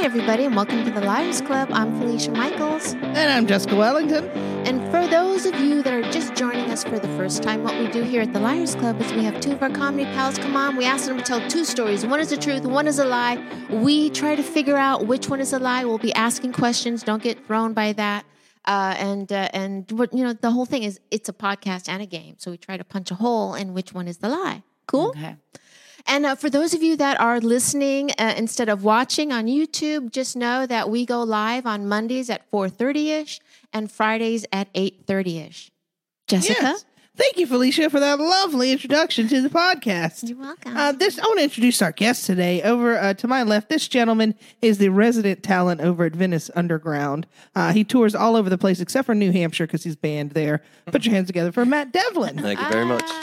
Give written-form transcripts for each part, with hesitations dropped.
everybody, and welcome to the Liars Club. I'm Felicia Michaels. And I'm Jessica Wellington. And for those of you that are just joining us for the first time, what we do here at the Liars Club is we have two of our comedy pals come on. We ask them to tell two stories. One is the truth, one is a lie. We try to figure out which one is a lie. We'll be asking questions. Don't get thrown by that. And what, the whole thing is it's a podcast and a game. So we try to punch a hole in which one is the lie. Cool? Okay. And for those of you that are listening instead of watching on YouTube, just know that we go live on Mondays at 4:30ish and Fridays at 8:30ish. Jessica? Yes. Thank you, Felicia, for that lovely introduction to the podcast. You're welcome. I want to introduce our guest today. Over to my left, this gentleman is the resident talent over at Venice Underground. He tours all over the place except for New Hampshire because he's banned there. Put your hands together for Matt Devlin. Thank you very much.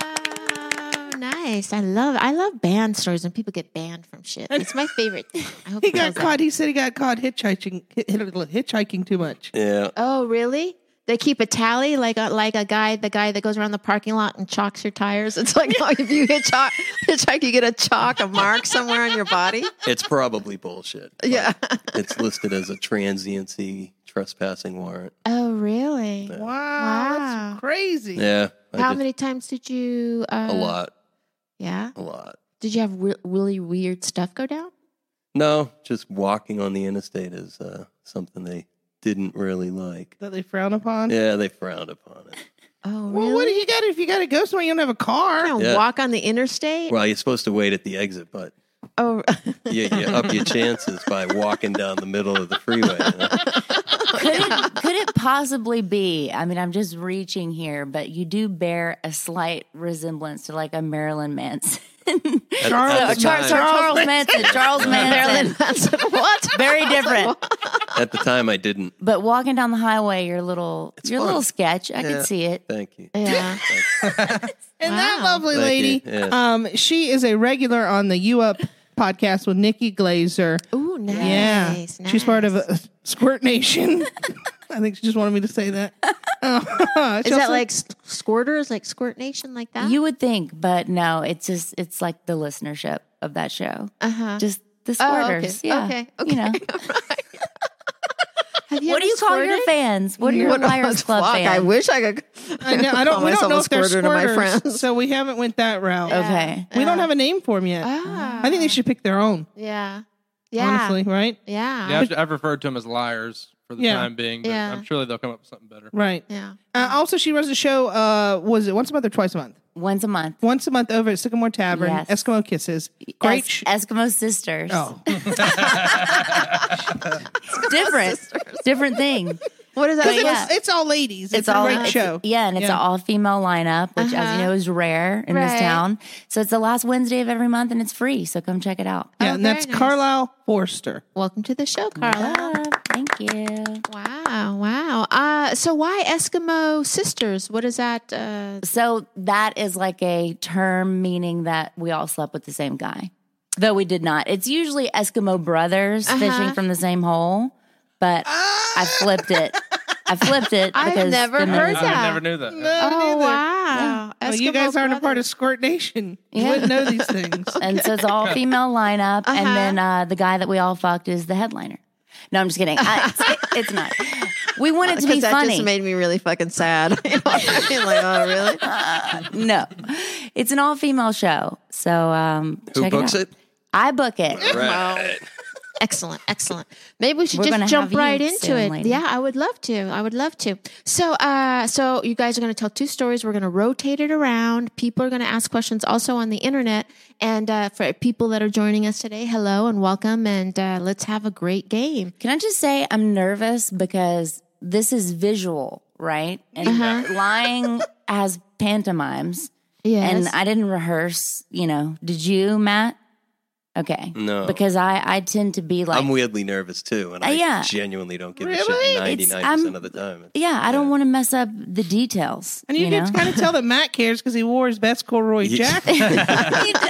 Nice. I love band stories when people get banned from shit. It's my favorite thing. I hope He got caught. He said he got caught hitchhiking too much. Yeah. Oh, really? They keep a tally like the guy that goes around the parking lot and chalks your tires. It's like, oh, if you hitchhike, you get a chalk, a mark somewhere on your body. It's probably bullshit. Yeah. It's listed as a transiency trespassing warrant. Oh, really? Yeah. Wow, that's crazy. Yeah. How many times did you? A lot. Yeah? A lot. Did you have really weird stuff go down? No, just walking on the interstate is something they didn't really like. That they frown upon? Yeah, they frowned upon it. Oh, really? Well, what do you got if you got to go somewhere you don't have a car? You don't walk on the interstate? Well, you're supposed to wait at the exit, but Oh, you up your chances by walking down the middle of the freeway. Could it possibly be, I mean, I'm just reaching here, but you do bear a slight resemblance to like a Marilyn Manson. Charles Manson. Marilyn Manson. What? Very different. At the time, I didn't. But walking down the highway, your little sketch, I could see it. Thank you. Yeah. And that lovely Thank lady, you. Yeah. she is a regular on the U Up podcast with Nikki Glazer. Ooh, nice. Yeah. Nice. She's part of Squirt Nation. I think she just wanted me to say that. Is that like Squirters, like Squirt Nation, like that? You would think, but no, it's like the listenership of that show. Uh-huh. Just the Oh, squirters. okay. Yeah. Okay. You know. Right. Have you What do you call your fans? What are your Liars Club fans? I wish I could. I know. We don't myself know a if they're squirter to my squirters, friends. so we haven't went that route. Okay. We don't have a name for them yet. I think they should pick their own. Yeah. Yeah. Honestly, right? Yeah. Yeah, I've referred to them as liars for the time being, but Yeah. I'm sure they'll come up with something better. Right. Yeah. Also, she runs a show. Was it once a month or twice a month? Once a month. Once a month over at Sycamore Tavern. Yes. Eskimo Kisses. Great. Eskimo sisters. Oh. Different thing. What is that? But yeah. It's all ladies. It's a great show. Yeah, and it's an all-female lineup, which, as you know, is rare in this town. So it's the last Wednesday of every month, and it's free. So come check it out. Yeah, and that's very nice. Carlisle Forster. Welcome to the show, Carla. Thank you. Wow. So why Eskimo sisters? What is that? So that is like a term meaning that we all slept with the same guy, though we did not. It's usually Eskimo brothers fishing from the same hole, but I flipped it. Because I've never heard that. I never knew that. Oh, wow. Well, you guys aren't a part of Squirt Nation. You wouldn't know these things. And so it's all female lineup, and then the guy that we all fucked is the headliner. No, I'm just kidding. It's not. We want it to be that funny. just made me really fucking sad. You know what I mean? Like, oh, really? No, it's an all-female show. So Who check books it out. it? I book it. Right. Excellent. Maybe we should We're just gonna jump have right you into soon, it. lady. Yeah, I would love to. So you guys are going to tell two stories. We're going to rotate it around. People are going to ask questions also on the internet. And for people that are joining us today, hello and welcome. And let's have a great game. Can I just say I'm nervous because this is visual, right? And lying has pantomimes. Yes. And I didn't rehearse, Did you, Matt? Okay. No. Because I tend to be like... I'm weirdly nervous too, and I yeah. genuinely don't give Really? a shit 99% of the time. I don't want to mess up the details. And you can kind of tell that Matt cares because he wore his best corduroy jacket.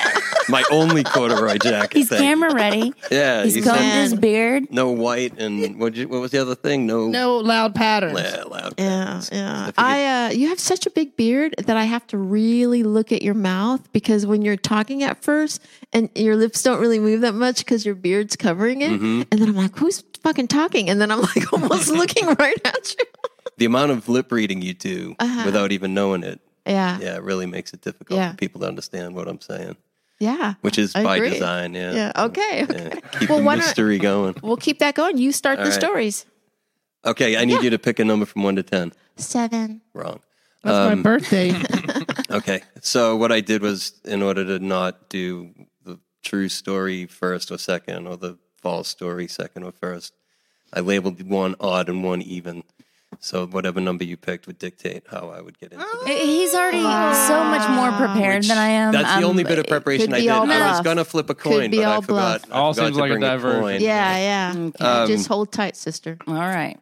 My only corduroy jacket. He's camera ready. Yeah. He's he combed said his beard. no white and what was the other thing? No loud patterns. Loud. Yeah, patterns. yeah. You have such a big beard that I have to really look at your mouth because when you're talking at first and your lips don't really move that much because your beard's covering it, and then I'm like, who's fucking talking? And then I'm like almost looking right at you. The amount of lip reading you do without even knowing it. Yeah. Yeah, it really makes it difficult Yeah. for people to understand what I'm saying. Yeah. Which is I by agree. design, yeah. Yeah. Okay. Yeah, keep Well, the why not- mystery going. We'll keep that going. You start the right. stories. Okay, I need you to pick a number from 1 to 10. 7. Wrong. That's my birthday. Okay, so what I did was, in order to not do the true story first or second, or the false story second or first, I labeled one odd and one even. So whatever number you picked would dictate how I would get into this. He's already so much more prepared than I am. That's the only bit of preparation could I be did. all I was bluff. going to flip a Could coin, be but I all forgot. bluff. All I forgot seems to like a bring a diversion. coin. Yeah. Just hold tight, sister. All right.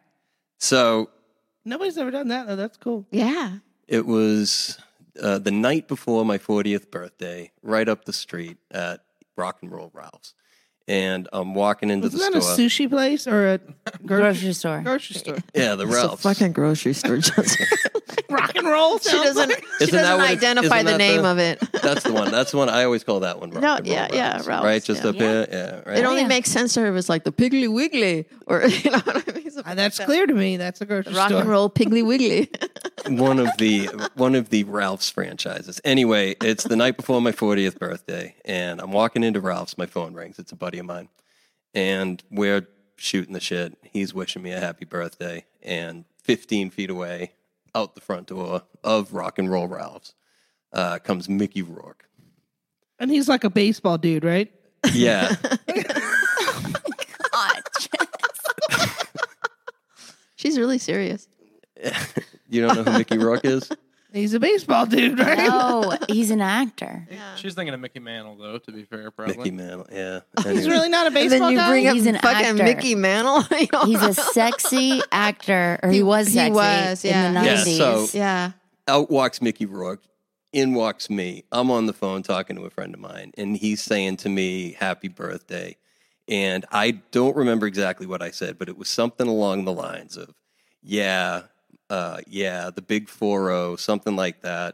So Nobody's ever done that, though. That's cool. Yeah. it was the night before my 40th birthday, right up the street at Rock and Roll Ralph's. And I'm walking into Isn't the that store. a sushi place or a Grocery store. Grocery store. Yeah, the Ralph's. grocery store. Rock and roll. She doesn't. She Isn't that doesn't what identify isn't the that name of it. That's the one. That's the one. I always call that one. Rock No, and Roll yeah, Ralph's, Ralph's, right, just yeah. up here. Yeah, right. It only Yeah. makes sense to her if it's like the Piggly Wiggly, or you know what I mean. Something That's like that. clear to me. That's a grocery Rock store. and roll Piggly Wiggly. one of the Ralph's franchises. Anyway, it's the night before my 40th birthday, and I'm walking into Ralph's. My phone rings. It's a buddy of mine, and we're shooting the shit. He's wishing me a happy birthday, and 15 feet away, out the front door of Rock and Roll Ralph's, comes Mickey Rourke. And he's like a baseball dude, right? Yeah, God. She's really serious. you don't know who Mickey Rourke is? He's a baseball dude, right? No, he's an actor. She's thinking of Mickey Mantle, though, to be fair, probably. Mickey Mantle. Yeah, He's Anyway. really not a And baseball then you guy. bring up He's an fucking actor. Mickey Mantle. You know? He's a sexy actor, or he was sexy yeah. in the Yeah, 90s. so- Yeah. Out walks Mickey Rourke. In walks me. I'm on the phone talking to a friend of mine, and he's saying to me, "Happy birthday." And I don't remember exactly what I said, but it was something along the lines of, yeah, the big 4-0, something like that.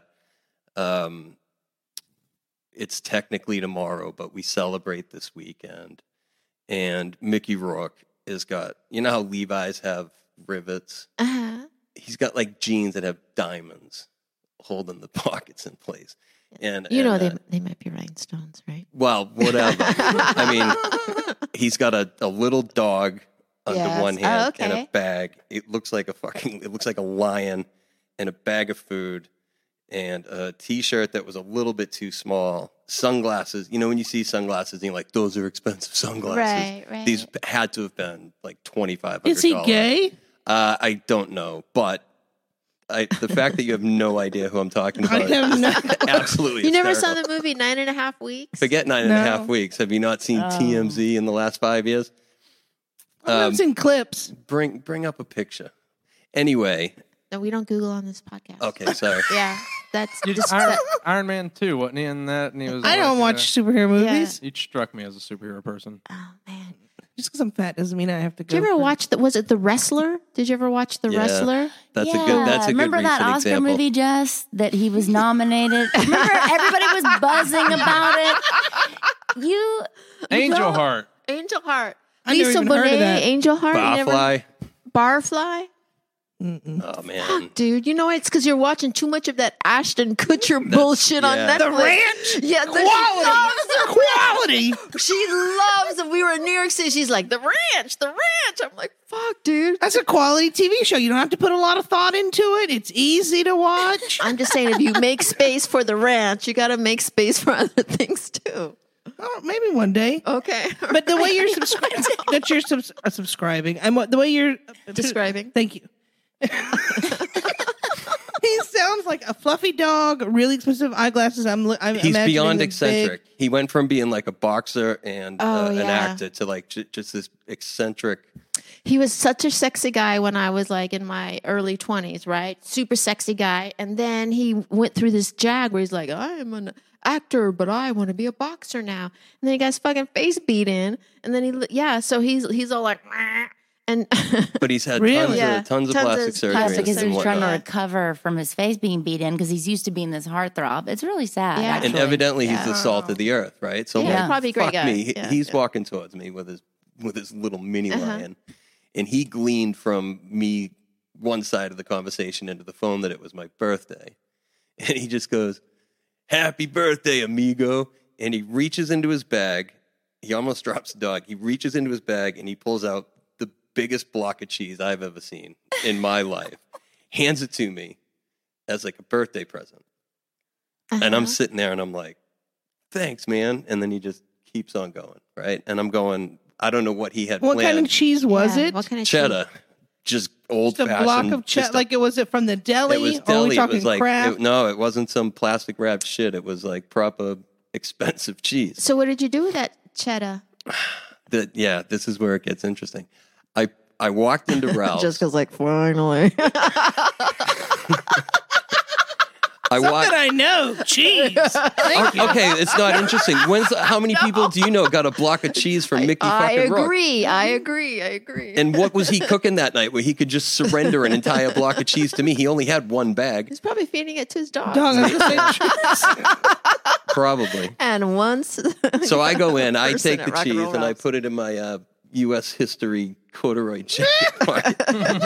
It's technically tomorrow, but we celebrate this weekend. And Mickey Rourke has got, you know how Levi's have rivets? Uh-huh. He's got like jeans that have diamonds holding the pockets in place. And You know and, they might be rhinestones, right? well, whatever. I mean, he's got a little dog under Yes. one hand Oh, and okay. a bag. It looks like a lion and a bag of food and a t-shirt that was a little bit too small. Sunglasses. You know when you see sunglasses and you're like, those are expensive sunglasses. Right. These had to have been like $2,500. Is he gay? I don't know, but the fact that you have no idea who I'm talking I about have is no. absolutely You never saw hysterical. the movie 9.5 Weeks? Forget 9.5 No. weeks. Have you not seen TMZ in the last 5 years? I've seen clips. Bring up a picture. Anyway, No, we don't Google on this podcast. okay, sorry. Yeah, that's You just Iron Man 2, wasn't he in that? And he was I don't like, watch superhero movies. He struck me as a superhero person. Oh man! Just because I'm fat doesn't mean I have to go. Did you ever for- watch the? Was it The Wrestler? Did you ever watch The Yeah. Wrestler? That's a good Remember recent that Oscar example. movie, Jess, that he was nominated? Remember everybody was buzzing about it? You Angel don't- Heart. Angel Heart. I never Lisa even heard of Bonet, that. Angel Heart. You never- Barfly. Barfly. Oh man. Dude, you know it's because you're watching too much of that Ashton Kutcher bullshit on yeah. Netflix. The Ranch? Yeah, Quality. She loves it. We were in New York City. She's like, the ranch. I'm like, fuck, dude. That's a quality TV show. You don't have to put a lot of thought into it. It's easy to watch. I'm just saying, if you make space for the ranch, you got to make space for other things too. Oh, maybe one day. Okay. But the way you're subscribing, and the way you're Describing. Thank you. He sounds sounds like a fluffy dog, really expensive eyeglasses. I'm He's imagining beyond the eccentric. He went from being like a boxer and an yeah. actor to like just this eccentric. He was such a sexy guy when I was like in my early 20s, right? Super sexy guy. And then he went through this jag where he's like, I'm an actor, but I want to be a boxer now. And then he got his fucking face beat in. And then so he's all like, "Meh." And But he's had Really? tons of plastic surgery. Plus, because he and was trying to whatnot. recover from his face being beat in because he's used to being this heartthrob. It's really sad. Yeah. actually. And evidently, he's the salt of the earth, right? So I'm Yeah, like, probably a great fuck guy. me. Yeah, He's yeah. walking towards me with his little mini lion, and he gleaned from me one side of the conversation into the phone that it was my birthday, and he just goes, "Happy birthday, amigo!" And he reaches into his bag. He almost drops the dog. He reaches into his bag and he pulls out the biggest block of cheese I've ever seen in my life. Hands it to me as like a birthday present. And I'm sitting there and I'm like, thanks, man. And then he just keeps on going, right? And I'm going, I don't know what he had What planned. kind of cheese was Yeah, it? What kind of Cheddar. Just old Just a fashioned. block of cheddar. Like, was it from the deli? it was Or are deli. we It talking was like, Kraft? no, it wasn't some plastic wrapped shit. It was like proper expensive cheese. So what did you do with that cheddar? This is where it gets interesting. I walked into Ralph's. Just because, like, finally. I walked. Something I know. Cheese. Thank you. Okay, it's not interesting. How many people do you know got a block of cheese from Mickey I fucking Rourke? agree. I agree. And what was he cooking that night where he could just surrender an entire block of cheese to me? He only had one bag, He's probably feeding it to his dog. Dog, I was gonna say, probably. And once. So I go in, I person take at the Rock and cheese, Roll and I Ralph's. put it in my U.S. history corduroy jacket pocket.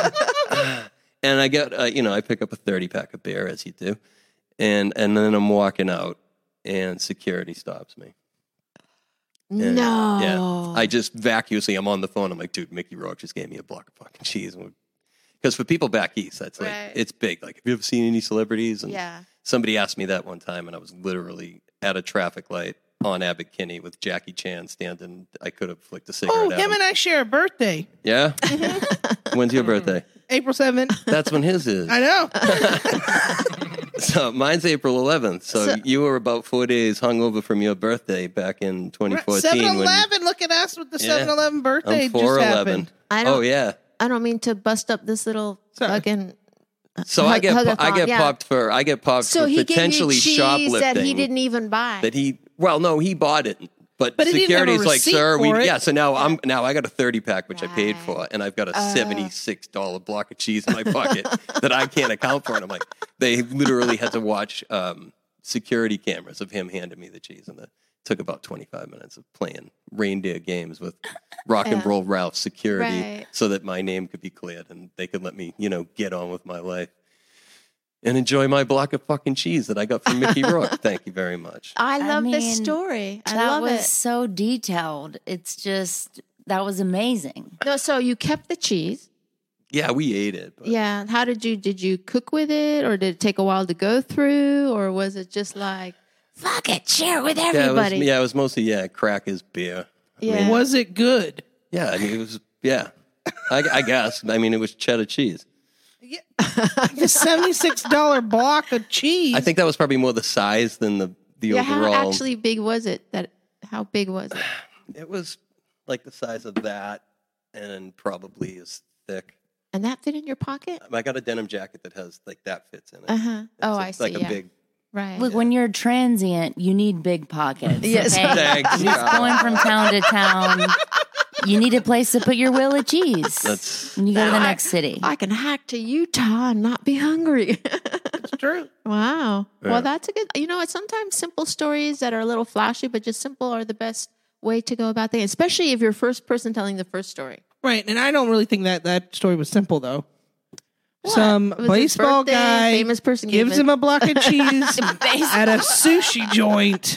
And I get, I pick up a 30-pack of beer, as you do. And then I'm walking out, and security stops me. And, No. Yeah. I just vacuously, I'm on the phone. I'm like, dude, Mickey Rourke just gave me a block of fucking cheese. Because for people back east, that's like, Right. it's big. Like, have you ever seen any celebrities? And Yeah. somebody asked me that one time, and I was literally at a traffic light on Abbott Kinney with Jackie Chan standing. I could have flicked a cigarette oh, at him and I share a birthday. Yeah? When's your birthday? April 7th. That's when his is. I know. So mine's April 11th. So you were about 4 days hungover from your birthday back in 2014. 7-Eleven. Look at us with the Yeah. 7-Eleven birthday. I'm just 4'11". happened. Oh, yeah. I don't mean to bust up this little Sorry. fucking. So I get Hug-a-thon, yeah. popped for So for he gave you potentially cheese shoplifting. that he didn't even buy. No, he bought it. But But he didn't have a security's like, receipt sir, for it. so now I got a 30-pack, which I paid Right. for, and I've got a $76 block of cheese in my pocket that I can't account for. And I'm like, they literally had to watch security cameras of him handing me the cheese, and it took about 25 minutes of playing reindeer games with Rock and Roll Ralph security Right. so that my name could be cleared and they could let me, get on with my life. And enjoy my block of fucking cheese that I got from Mickey Rourke. Thank you very much. I love this mean, story. I that love was it. so detailed. It's just, that was amazing. No, so you kept the cheese. Yeah, we ate it. But Yeah. How did you cook with it, or did it take a while to go through, or was it just like, fuck it, share it with everybody? it was mostly Crackers, beer. Yeah. Was it good? Yeah, I mean, it was, I guess. I mean, it was cheddar cheese. The $76 block of cheese. I think that was probably more the size than the Yeah. overall. How actually big was it? How big was it? It was like the size of that and probably as thick. And that fit in your pocket? I got a denim jacket that has, like, that fits in it. Uh-huh. Oh, I It's see. like a Yeah. big, Right. Look, when you're transient, you need big pockets. Yes. okay? Thanks, He's going from town to town. You need a place to put your wheel of cheese That's when you go to the next city. I can hack to Utah and not be hungry. It's true. Wow. Yeah. Well, that's a good, sometimes simple stories that are a little flashy, but just simple are the best way to go about things, especially if you're first person telling the first story. Right, and I don't really think that story was simple, though. What? Some It was his baseball birthday, guy famous person gives gave it. him a block of cheese at a sushi joint.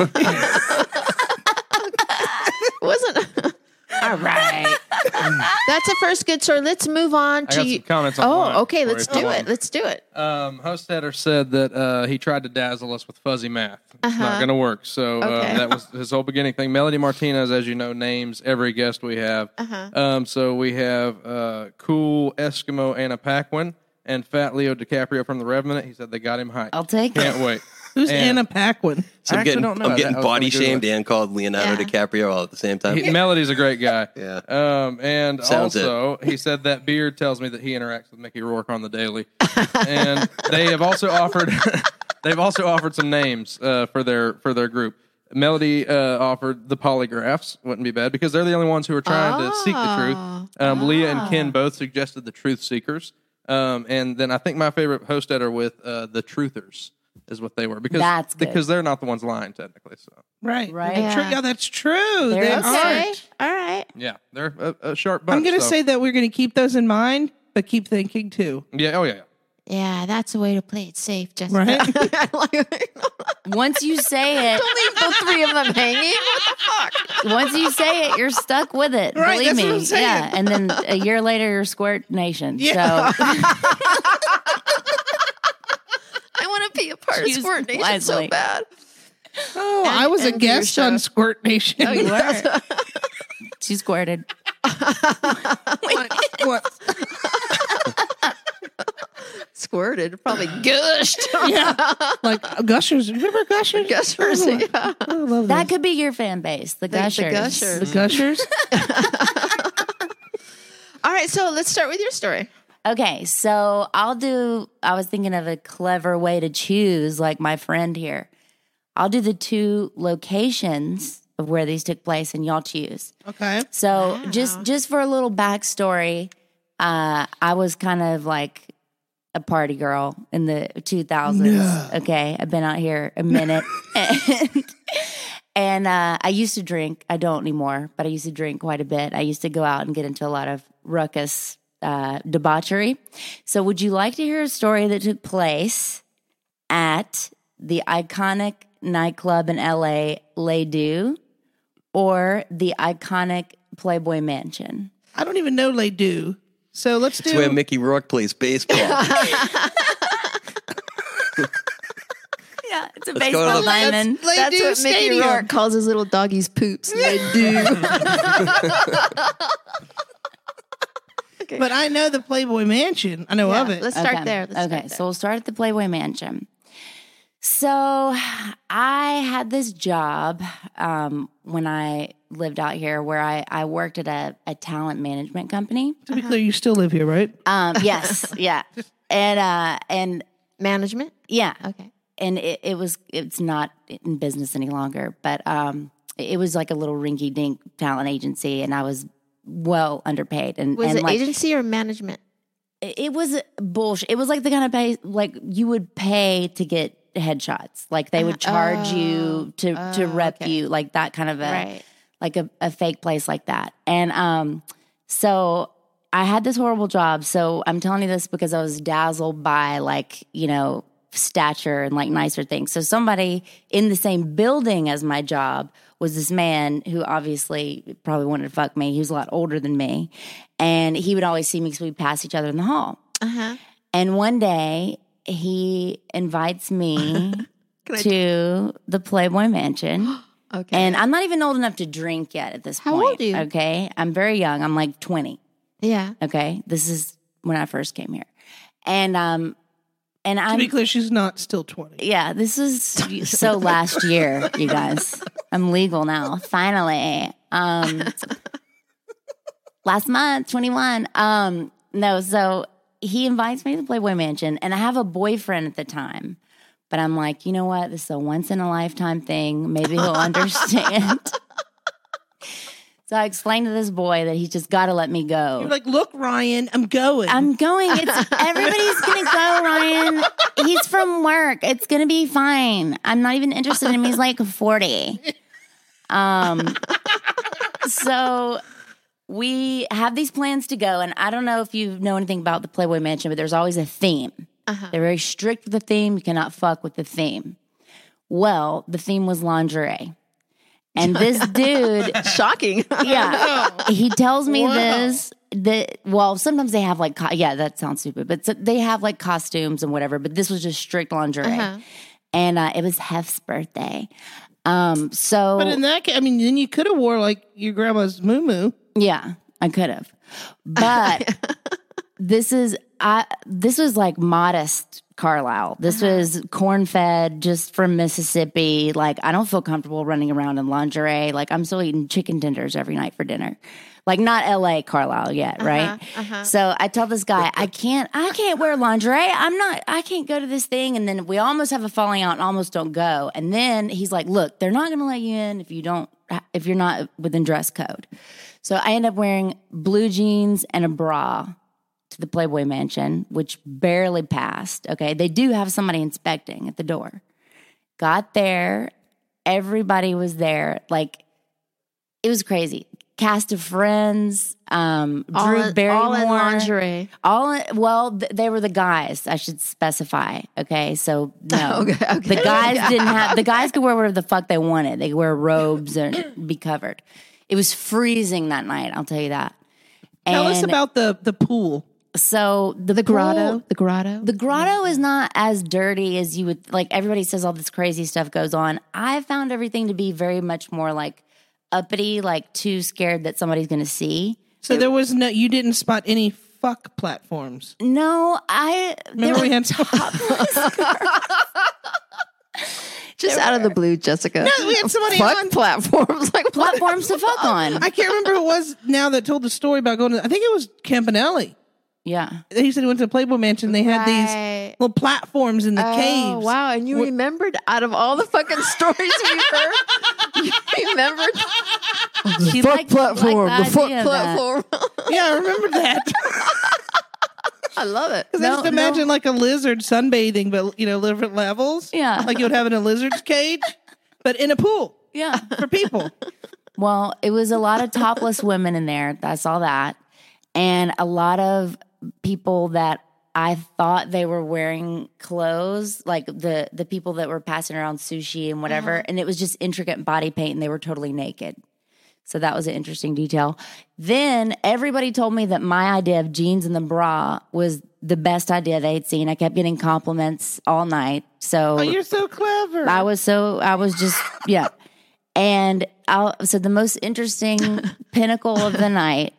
Wasn't. All right. That's a first good story. Let's move on I to. got some comments on mine Oh, okay. before Let's I go do on. it. Let's do it. Hostetter said that he tried to dazzle us with fuzzy math. It's not going to work. So Okay. that was his whole beginning thing. Melody Martinez, as you know, names every guest we have. So we have Cool Eskimo Anna Paquin, and Fat Leo DiCaprio from The Revenant. He said they got him hyped. I'll take Can't it. wait. Who's And- Anna Paquin? So I I'm actually getting, don't know. I'm getting I was body gonna Google shamed it. and called Leonardo Yeah. DiCaprio all at the same time. Melody's a great guy. Yeah. And Sounds also, he said that beard tells me that he interacts with Mickey Rourke on the daily. And they have also offered some names for their group. Melody offered the Polygraphs. Wouldn't be bad because they're the only ones who are trying to seek the truth. Leah and Ken both suggested the Truth Seekers. And then I think my favorite Hosted are with the Truthers is what they were That's good. because they're not the ones lying technically. So Right. Right. That's true. Yeah, that's true. There They it is. are. Okay. All right. yeah, they're a sharp bunch. I'm going to so- say that we're going to keep those in mind, but keep thinking too. yeah. Oh yeah. Yeah, that's a way to play it safe, Jessica. Right? Once you say it, Leave the three of them hanging. What the fuck? once you say it, you're stuck with it. Right, Believe that's me. what I'm saying. Yeah, and then a year later, you're Squirt Nation. Yeah. So I want to be a part of Choose Sport Nation wisely. so bad. Oh, I was a and your guest show. on Squirt Nation. Oh, you were? she squirted. What? Squirted, probably gushed. Yeah. Like Gushers. Remember Gushers? Gushers, yeah. I love That could be your fan base, the Gushers. Gushers. The Gushers. All right, so let's start with your story. Okay, so I was thinking of a clever way to choose, like my friend here. I'll do the 2 locations of where these took place, and y'all choose. Okay. So just for a little backstory, I was kind of like a party girl in the 2000s. No. Okay, I've been out here a minute, and I used to drink. I don't anymore, but I used to drink quite a bit. I used to go out and get into a lot of ruckus debauchery. So, would you like to hear a story that took place at the iconic nightclub in LA, Les Deux, or the iconic Playboy Mansion? I don't even know Les Deux. So let's It's do. where Mickey Rourke plays baseball. Yeah, it's a Let's go to baseball the- diamond. Les That's Deux what Mickey Stadium. Rourke calls his little doggies poops. They do. But I know the Playboy Mansion. I know of it. Let's start Okay. there. Let's start Okay, there. so we'll start at the Playboy Mansion. So I had this job when I lived out here where I worked at a talent management company. To be clear, you still live here, right? Yes, yeah. And Management? yeah. Okay. And it's not in business any longer, but it was like a little rinky dink talent agency, and I was well underpaid. And Was and it like, agency or management? it was bullshit. It was like the kind of pay like you would pay to get headshots. Like they would charge you to rep okay. you, like that kind of a Right. like a fake place like that. And so I had this horrible job. So I'm telling you this because I was dazzled by like, you know, stature and like nicer things. So somebody in the same building as my job was this man who obviously probably wanted to fuck me. He was a lot older than me. And he would always see me because we'd pass each other in the hall. Uh-huh. And one day he invites me to the Playboy Mansion. Okay. And I'm not even old enough to drink yet at this How point. old are you? Okay. I'm very young. I'm like 20. Yeah. Okay. This is when I first came here. And To I'm be clear, she's not still 20. yeah, this is so last year, you guys. I'm legal now. Finally. Last month, 21. No, so he invites me to the Playboy Mansion, and I have a boyfriend at the time. But I'm like, you know what? This is a once in a lifetime thing. Maybe he'll understand. So I explained to this boy that he's just got to let me go. You're like, look, Ryan, I'm going. I'm going. It's everybody's gonna go, Ryan. He's from work. It's gonna be fine. I'm not even interested in him. He's like 40. So we have these plans to go, and I don't know if you know anything about the Playboy Mansion, but there's always a theme. They're very strict with the theme. You cannot fuck with the theme. Well, the theme was lingerie. And this dude, Shocking. yeah, he tells me this. Well, sometimes they have like, yeah, that sounds stupid, but they have like costumes and whatever. But this was just strict lingerie, and it was Hef's birthday. So, but in that case, I mean, then you could have wore like your grandma's moo. yeah, I could have, but this is this was like modest Carlisle. This was corn-fed, just from Mississippi. Like, I don't feel comfortable running around in lingerie. Like, I'm still eating chicken tenders every night for dinner. Like, not LA Carlisle yet, right? So I tell this guy, I can't wear lingerie. I can't go to this thing. And then we almost have a falling out and almost don't go. And then he's like, look, they're not going to let you in if you're not within dress code. So I end up wearing blue jeans and a bra to the Playboy Mansion, which barely passed. Okay. They do have somebody inspecting at the door. Got there. Everybody was there. Like, it was crazy. Cast of friends, Drew Barrymore. All in lingerie. They were the guys, I should specify. Okay. So no. Okay. The guys didn't have, the guys could wear whatever the fuck they wanted. They could wear robes and be covered. It was freezing that night, I'll tell you that. Tell us about the pool. So The grotto. pool- The grotto. The grotto is not as dirty as you would, like, everybody says all this crazy stuff goes on. I found everything to be very much more like uppity, like too scared that somebody's going to see. So you didn't spot any fuck platforms. No, Remember we had Just out of the blue, Jessica. No, we had somebody Fuck on- platforms. Like, what? platforms to fuck on. I can't remember who it was now that told the story about going to, I think it was Campanelli. Yeah. He said he went to the Playboy Mansion. They had these Right. little platforms in the Oh, caves. wow. And you remembered out of all the fucking stories we've heard, you remembered She fuck liked platform. the The fuck idea of that. platform. Yeah, I remember that. I love it. Because I just imagine like a lizard sunbathing, but different levels. Yeah. Like you would have in a lizard's cage, but in a pool Yeah. for people. Well, it was a lot of topless women in there. I saw that. And a lot of people that I thought they were wearing clothes, like the people that were passing around sushi and whatever. And it was just intricate body paint and they were totally naked. So that was an interesting detail. Then everybody told me that my idea of jeans and the bra was the best idea they'd seen. I kept getting compliments all night. So Oh, you're so clever. I was just, yeah. And so the most interesting pinnacle of the night,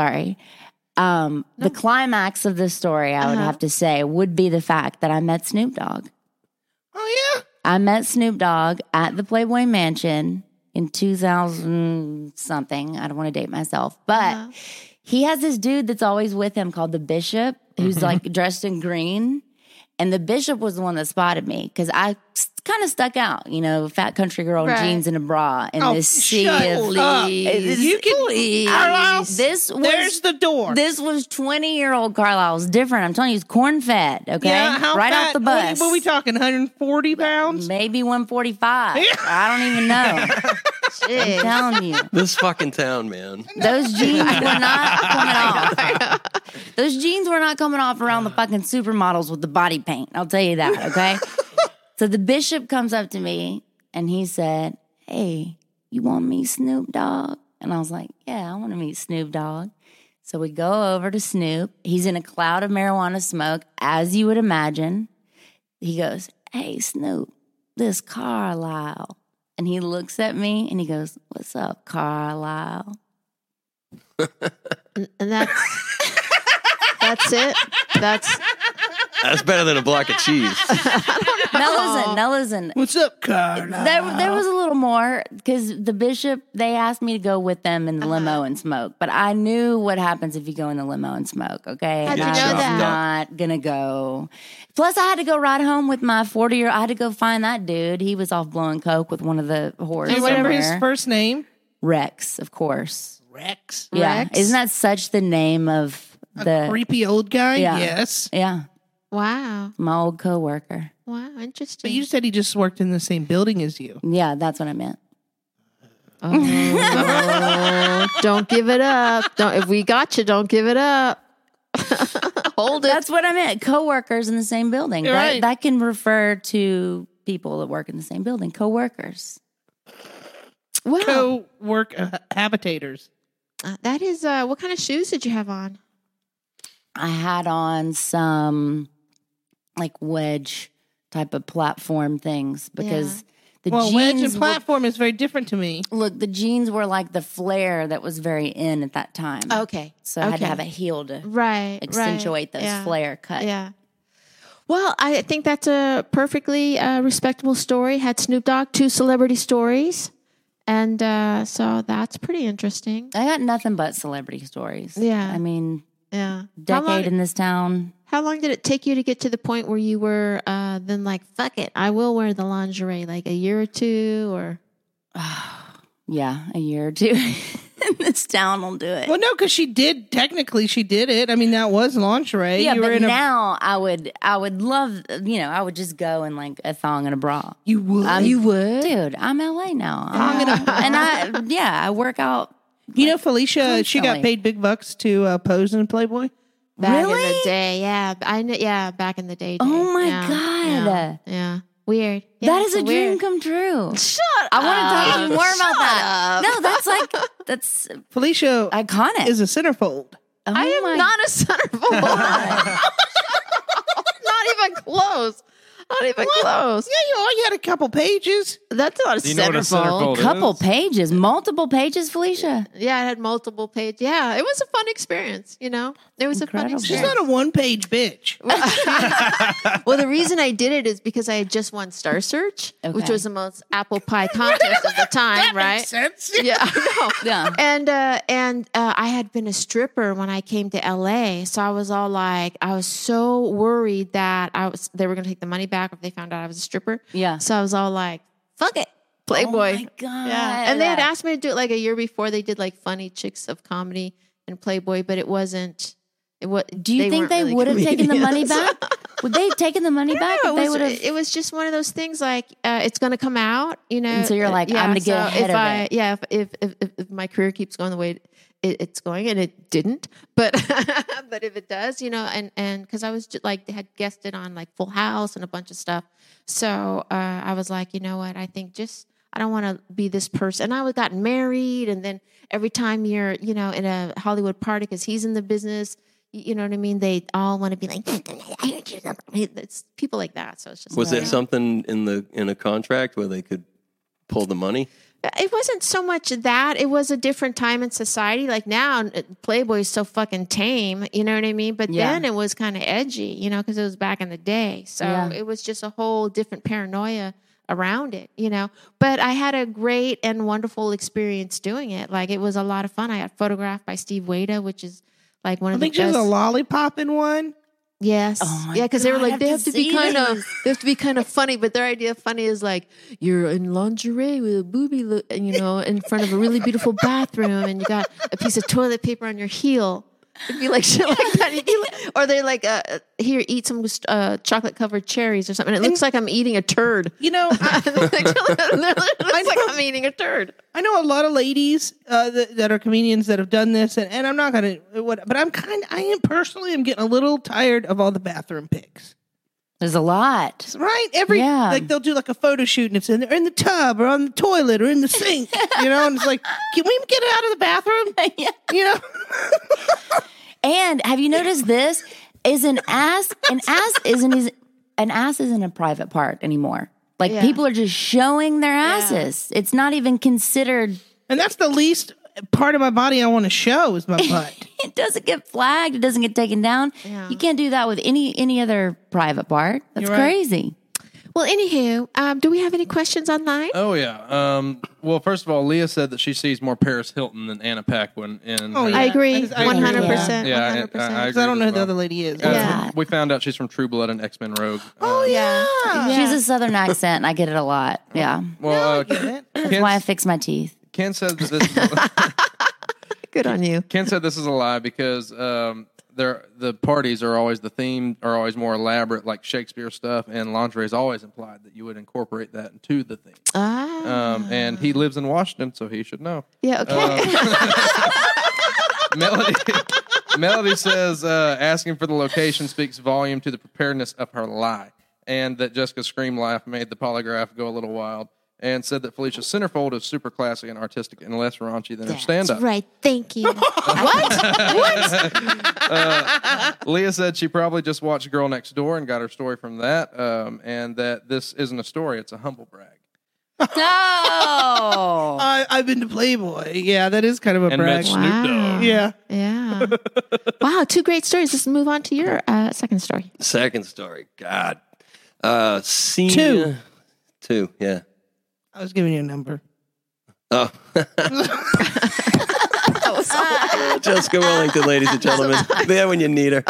the climax of the story, I would have to say, would be the fact that I met Snoop Dogg. Oh, yeah. I met Snoop Dogg at the Playboy Mansion in 2000 something. I don't want to date myself, but he has this dude that's always with him called the Bishop, who's like dressed in green. And the Bishop was the one that spotted me because I kind of stuck out, fat country girl in Right. jeans and a bra in this sea shut of. up. It's- You can. Carlisle, This was there's the door. This was 20-year-old Carlisle. It's different. I'm telling you, it's corn fed. Okay, Yeah, how right fat? off the bus. What are we talking? 140 pounds? Maybe 145. I don't even know. I'm telling you, This fucking town, man. those jeans were not coming off. Those jeans were not coming off around the fucking supermodels with the body paint. I'll tell you that. Okay. So the Bishop comes up to me and he said, "Hey, you want to meet Snoop Dogg?" And I was like, "Yeah, I want to meet Snoop Dogg." So we go over to Snoop. He's in a cloud of marijuana smoke, as you would imagine. He goes, "Hey, Snoop, this Carlisle." And he looks at me and he goes, "What's up, Carlisle?" And that's it. That's better than a block of cheese. Now listen. What's up, Carlisle? There was a little more because the Bishop, they asked me to go with them in the limo and smoke. But I knew what happens if you go in the limo and smoke, okay? How'd And you I know was that? not going to go. Plus, I had to go ride home with my 40-year-old. I had to go find that dude. He was off blowing coke with one of the whores. Do you remember his somewhere. first name? Rex, of course. Rex. Yeah. Rex? Isn't that such the name of the... Creepy old guy? Yeah. Yes. Yeah. Wow. My old coworker. Wow. But Interesting. you said he just worked in the same building as you. Yeah, that's what I meant. Oh, don't give it up. If we got you, don't give it up. Hold it. That's what I meant. Coworkers in the same building. You're right. That can refer to people that work in the same building. Coworkers. Wow. Co-work habitators. That is, what kind of shoes did you have on? I had on some like wedge type of platform things because The Well, wedge and jeans were, platform is very different to me. look, the jeans were like the flare that was very in at that time. Okay. So I had to Okay. have a heel to Right. accentuate those Yeah. flare cuts. Yeah. Well, I think that's a perfectly respectable story. Had Snoop Dogg 2 celebrity stories, and so that's pretty interesting. I got nothing but celebrity stories. Yeah. I mean, Yeah. decade in this town. How long did it take you to get to the point where you were then like, fuck it, I will wear the lingerie? Like a year or two, or Yeah, a year or two in this town will do it. Well, no, because she did it. I mean, that was lingerie. Yeah, You were but in a, now I would love, I would just go in like a thong and a bra. you would. you would. Dude, I'm LA now. And I work out. You know, Felicia, she got Constantly. paid big bucks to pose in Playboy. Back in the Really? day, yeah, I know. Yeah, back in the day. Oh my Yeah, God. yeah. Weird. Yeah, That is so a dream weird. come true. Shut I want to talk to you more about that. up. No, that's Felicia iconic. is a centerfold. Oh I am my not a centerfold. Not even close. Not even close. Yeah, you had a couple pages. That's not a Do you know what a centerfold. centerfold couple is? pages, multiple pages, Felicia. Yeah, it had multiple pages. Yeah, it was a fun experience. It was a fun Incredible. She's experience. not a one-page bitch. Well, the reason I did it is because I had just won Star Search, which Okay. was the most apple pie contest of the time, right? Makes sense. Yeah, I know. Yeah. And I had been a stripper when I came to LA, so I was all like, I was so worried that they were going to take the money back if they found out I was a stripper. Yeah. So I was all like, fuck it, Playboy. Oh my God. Yeah, and they had asked me to do it like a year before. They did like Funny Chicks of Comedy and Playboy, but it wasn't. Do you think they would have taken the money back? Would they have taken the money back if they would have? It was just one of those things like it's going to come out, And so you're like, I'm gonna get ahead of it. Yeah, if my career keeps going the way it's going, and it didn't, but but if it does, and because I was just like they had guested on like Full House and a bunch of stuff, so I was like, you know what, I think just. I don't want to be this person. And I got married, and then every time you're, in a Hollywood party, because he's in the business, you know what I mean? They all want to be like, it's people like that. So it's just Was there something in a contract where they could pull the money? It wasn't so much that. It was a different time in society. Like now, Playboy is so fucking tame. You know what I mean? But Yeah. then it was kind of edgy, because it was back in the day. So Yeah. it was just a whole different paranoia around it, But I had a great and wonderful experience doing it. Like it was a lot of fun. I got photographed by Steve Wada, which is like one I of the think there's best. a lollipop in one. Yes. Oh my yeah, because they were God, I like they have have to to be see kind of these. they have to be kind of funny, but their idea of funny is like you're in lingerie with a booby, in front of a really beautiful bathroom, and you got a piece of toilet paper on your heel. It'd be like shit like that. You'd be like, or they're like, here, eat some chocolate covered cherries or something. It looks like I'm eating a turd. You know, It looks like I'm eating a turd. I know a lot of ladies that are comedians that have done this, and I'm not gonna. But I am personally, I'm getting a little tired of all the bathroom pics. There's a lot. Right? Yeah. Like they'll do like a photo shoot, and it's in the tub or on the toilet or in the sink, and it's like, can we get it out of the bathroom? Yeah. You know. And have you noticed this? Is an ass isn't a private part anymore. Like Yeah. people are just showing their asses. It's not even considered. And that's the least part of my body I want to show is my butt. It doesn't get flagged. It doesn't get taken down. Yeah. You can't do that with any other private part. That's You're right. crazy. Well, anywho, do we have any questions online? Oh yeah. Well, first of all, Leah said that she sees more Paris Hilton than Anna Paquin in. Oh, her- yeah. I agree, I just- I 100%. Yeah, 100%. I Because I don't know who as the well. other lady is. Yeah. We found out she's from True Blood and X-Men Rogue. Oh yeah. She has a southern accent, and I get it a lot. Yeah. Well, it. That's why I fix my teeth. Ken said that this. Good on you. Ken said this is a lie because the parties are always the theme are always more elaborate, like Shakespeare stuff, and lingerie is always implied that you would incorporate that into the theme. And he lives in Washington, so he should know. Yeah, okay. Melody says asking for the location speaks volume to the preparedness of her lie, and that Jessica's scream laugh made the polygraph go a little wild, and said that Felicia's centerfold is super classy and artistic and less raunchy than her stand-up. That's right. Thank you. Leah said she probably just watched Girl Next Door and got her story from that, and that this isn't a story; it's a humble brag. No. I've been to Playboy. Yeah, that is kind of a And brag. met Snoop Dogg. Yeah. Yeah. Wow, 2 great stories. Let's move on to your second story. Second story. God. Senior. Two, yeah. I was giving you a number. Oh. Jessica Wellington, ladies and gentlemen. There when you need her.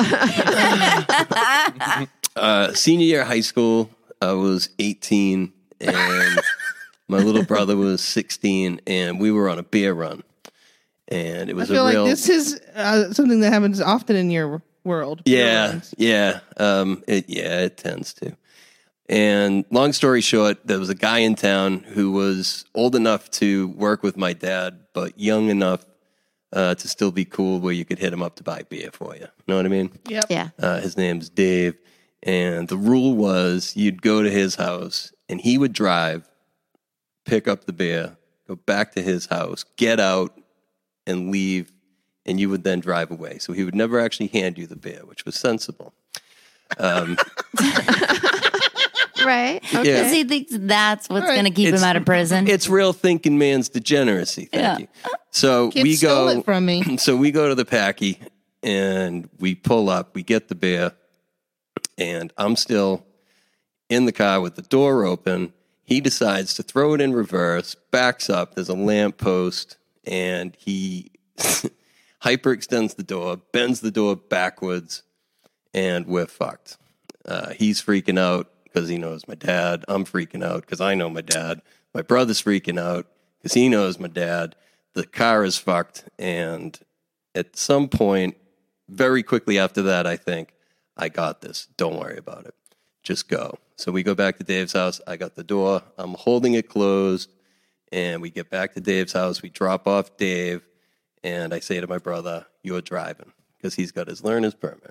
Senior year of high school, I was 18, and my little brother was 16, and we were on a beer run. And it I was feel a real... like this is something that happens often in your world. Yeah. It tends to. And long story short, there was a guy in town who was old enough to work with my dad, but young enough to still be cool where you could hit him up to buy beer for you. Know what I mean? Yep. Yeah. His name's Dave. And the rule was you'd go to his house and he would drive, pick up the beer, go back to his house, get out and leave, and you would then drive away. So he would never actually hand you the beer, which was sensible. Right. Okay. Yeah. Because he thinks that's what's going to keep him out of prison. It's real thinking man's degeneracy. Thank you. So Kids we stole go it from me. So we go to the Packy and we pull up, we get the beer, and I'm still in the car with the door open. He decides to throw it in reverse, backs up, there's a lamp post, and he hyperextends the door, bends the door backwards, and we're fucked. He's freaking out because he knows my dad. I'm freaking out because I know my dad. My brother's freaking out because he knows my dad. The car is fucked. And at some point, very quickly after that, I think, I got this. Don't worry about it. Just go. So we go back to Dave's house. I got the door. I'm holding it closed. And we get back to Dave's house. We drop off Dave. And I say to my brother, you're driving, because he's got his learner's permit.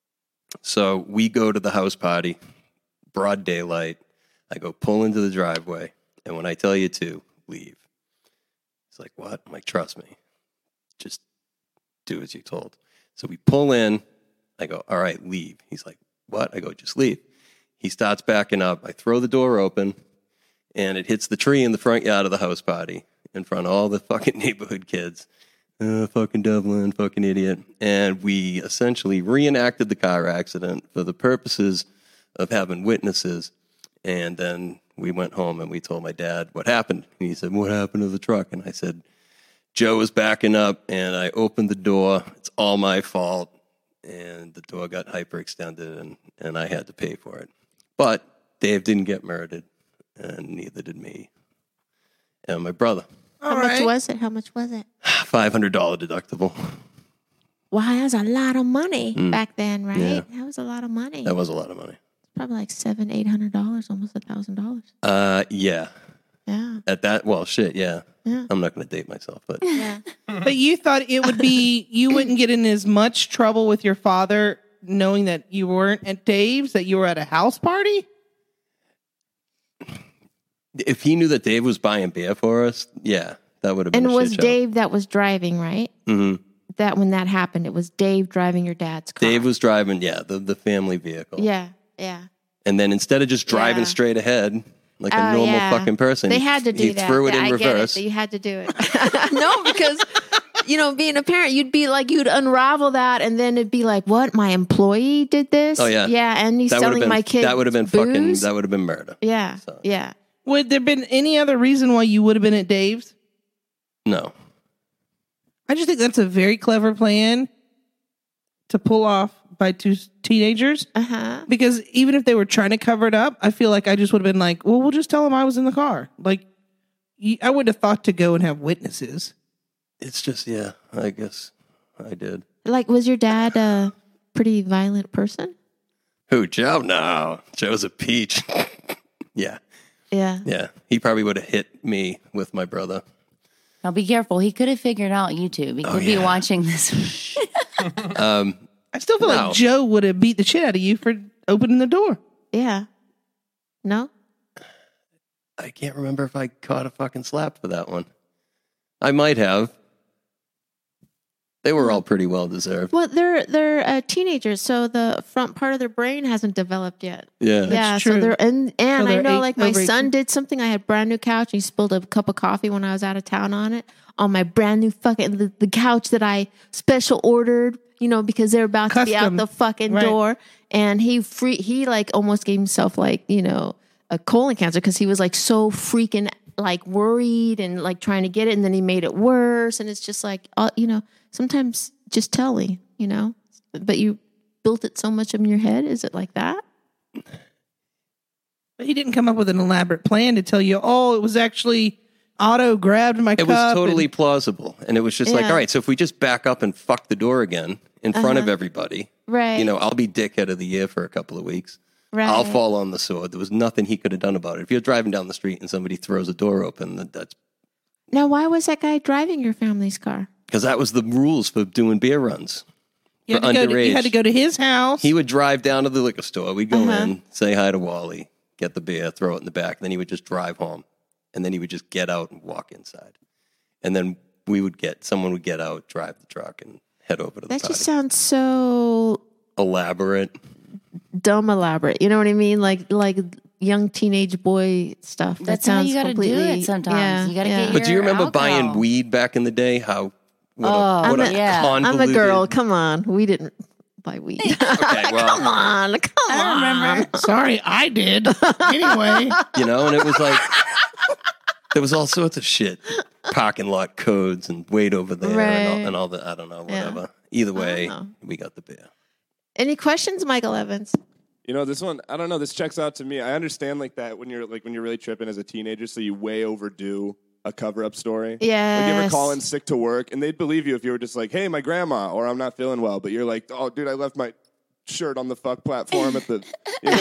So we go to the house party, broad daylight. I go pull into the driveway. And when I tell you to, leave. He's like, what? I'm like, trust me. Just do as you're told. So we pull in. I go, all right, leave. He's like, what? I go, just leave. He starts backing up. I throw the door open, and it hits the tree in the front yard of the house party in front of all the fucking neighborhood kids. Fucking Devlin, fucking idiot. And we essentially reenacted the car accident for the purposes of having witnesses. And then we went home and we told my dad what happened. And he said, what happened to the truck? And I said, Joe was backing up, and I opened the door. It's all my fault. And the door got hyperextended, and I had to pay for it. But Dave didn't get murdered, and neither did me and my brother. How much was it? How much was it? $500 deductible. Wow, that was a lot of money back then, right? Yeah. That was a lot of money. That was a lot of money. Probably like $700-$800, almost $1,000. Yeah. Yeah. At that, well, shit, yeah. Yeah. I'm not going to date myself, but Yeah. But you thought it would be, you wouldn't get in as much trouble with your father knowing that you weren't at Dave's, that you were at a house party? if he knew that Dave was buying beer for us, yeah, that would have been And a was shit show. Dave that was driving, right? Mm-hmm. That when that happened, it was Dave driving your dad's car. Dave was driving, yeah, the family vehicle. Yeah, yeah. And then instead of just driving Yeah. straight ahead like a Oh, normal yeah. fucking person, They had to do he that. threw it in I reverse. Get it. You had to do it. No, because being a parent, you'd be like, you'd unravel that, and then it'd be like, what? My employee did this? Oh, yeah. Yeah, and he's That would've selling been- my kid. That would have been booze? that would have been murder. Yeah, So. yeah. Would there been any other reason why you would have been at Dave's? No. I just think that's a very clever plan to pull off by two teenagers. Uh-huh. Because even if they were trying to cover it up, I feel like I just would have been like, well, we'll just tell them I was in the car. Like, I wouldn't have thought to go and have witnesses. It's just, yeah, I guess I did. Like, was your dad a pretty violent person? Who, Joe? No. Joe's a peach. Yeah. Yeah. Yeah. He probably would have hit me with my brother. Now be careful. He could have figured out YouTube. He could be yeah. watching this. I still feel No. like Joe would have beat the shit out of you for opening the door. Yeah. No? I can't remember if I caught a fucking slap for that one. I might have. They were all pretty well deserved. Well, they're teenagers, so the front part of their brain hasn't developed yet. Yeah. Yeah, true. so they're and I they're know like my over son did something. I had a brand new couch and he spilled a cup of coffee when I was out of town on my brand new fucking the couch that I special ordered, because they're about to be out Custom. the fucking Right. door. And he like almost gave himself like, a colon cancer because he was like so freaking like worried and like trying to get it, and then he made it worse. And it's just like, sometimes just telling, but you built it so much in your head. Is it like that? But he didn't come up with an elaborate plan to tell you, oh, it was actually Otto grabbed my cup. It was totally and- plausible. And it was just like, Yeah. all right, so if we just back up and fuck the door again in front of everybody, Right. I'll be dickhead of the year for a couple of weeks. Right. I'll fall on the sword. There was nothing he could have done about it. If you're driving down the street and somebody throws a door open, that's Now, why was that guy driving your family's car? because that was the rules for doing beer runs. you had, for to go to, you underage. had to go to his house. He would drive down to the liquor store. We'd go in, say hi to Wally, get the beer, throw it in the back. Then he would just drive home. And then he would just get out and walk inside. And then someone would get out, drive the truck, and head over to the That party. just sounds so Elaborate. dumb elaborate. You know what I mean? Like young teenage boy stuff. That That's how sounds you got to do completely. it sometimes. Yeah, You got to yeah. get But do you your remember alcohol. buying weed back in the day? What I'm a a convoluted... girl. Come on, we didn't buy weed. Okay, well, come on. I remember. Sorry, I did. Anyway, and it was like, there was all sorts of shit. Parking lot codes and wait over there Right. and all the, I don't know, whatever. Either way, we got the beer. Any questions, Michael Evans? This one, I don't know. This checks out to me. I understand like that when you're really tripping as a teenager, so you way overdo a cover-up story. Like you ever Yes. call in sick to work, and they'd believe you if you were just like, "Hey, my grandma," or "I'm not feeling well," but you're like, "Oh, dude, I left my shirt on the fuck platform at the,"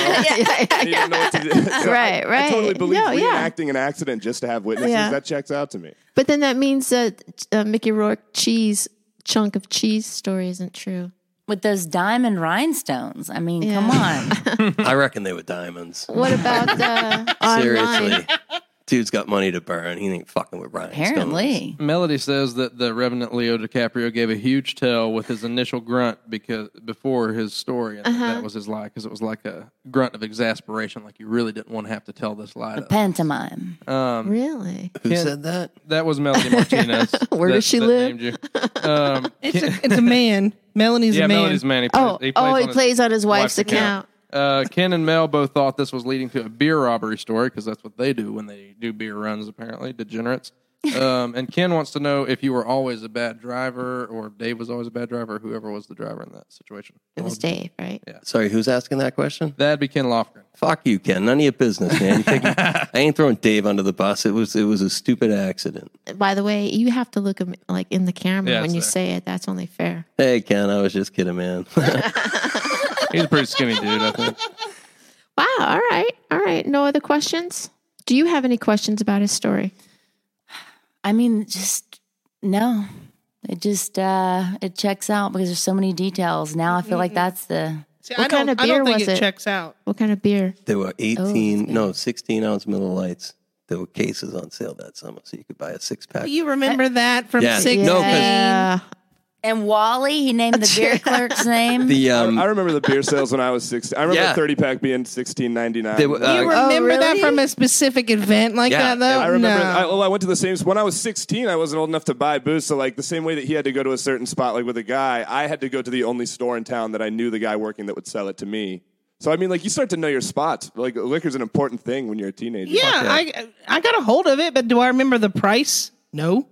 and you don't know what to do. So Right, I totally right. believe No, yeah. reenacting an accident just to have witnesses. Yeah. That checks out to me. But then that means that Mickey Rourke chunk of cheese story isn't true. With those diamond rhinestones. I mean, Yeah. come on. I reckon they were diamonds. What about online? Seriously. Dude's got money to burn. He ain't fucking with Ryan. Apparently. Melody says that the Revenant Leo DiCaprio gave a huge tell with his initial grunt before his story, and that was his lie, because it was like a grunt of exasperation, like you really didn't want to have to tell this lie. A pantomime. Really? Who said that? That was Melody Martinez. Where does she live? named you. it's a man. Melanie's Yeah, a man. Melody's man. He Plays on his wife's account. Ken and Mel both thought this was leading to a beer robbery story, because that's what they do when they do beer runs, apparently, degenerates. And Ken wants to know if you were always a bad driver, or Dave was always a bad driver, or whoever was the driver in that situation. It was Dave, right? Sorry, who's asking that question? That'd be Ken Lofgren. Fuck you, Ken. None of your business, man. I ain't throwing Dave under the bus. It was a stupid accident. By the way, you have to look like in the camera Yeah, when it's you there. say it. That's only fair. Hey, Ken, I was just kidding, man. He's a pretty skinny dude, I think. Wow. All right. No other questions? Do you have any questions about his story? I mean, just no. It just it checks out because there's so many details. Now I feel like that's the See, What kind of I beer don't think was it it? checks out. What kind of beer? There were 16-ounce Miller Lights. There were cases on sale that summer, so you could buy a 6-pack. You remember that from Yeah. 16? No, 'cause- Yeah. and Wally. He named the beer clerk's name. The I remember the beer sales when I was 16. I remember Yeah. a 30-pack being $16.99. They were, You remember that really? from a specific event like Yeah, that, though? I remember. No. I went to the same. When I was 16, I wasn't old enough to buy booze. So like the same way that he had to go to a certain spot, like with a guy, I had to go to the only store in town that I knew the guy working that would sell it to me. So I mean, like you start to know your spots. Like liquor's an important thing when you're a teenager. Yeah, I got a hold of it, but do I remember the price? No.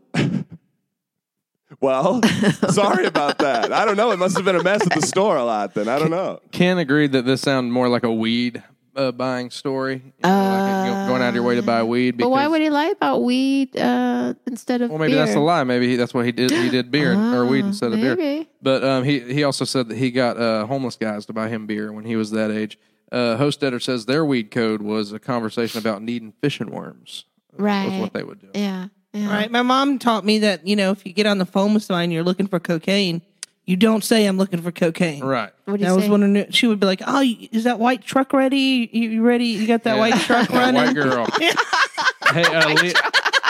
Well, sorry about that. I don't know. It must have been a mess at the store a lot. Then I don't know. Ken agreed that this sounded more like a weed buying story. Like going out of your way to buy weed. Because, But why would he lie about weed instead of Well, maybe beer? that's the lie. Maybe that's what he did. He did beer or weed instead of beer. maybe. But he also said that he got homeless guys to buy him beer when he was that age. Hostedder says their weed code was a conversation about needing fishing worms. Right. Was what they would do. Yeah. All right. My mom taught me that, if you get on the phone with somebody and you're looking for cocaine, you don't say I'm looking for cocaine. Right. What do you That was say? when she would be like, "Oh, is that white truck ready? You ready? You got that white truck running?" White girl. Hey,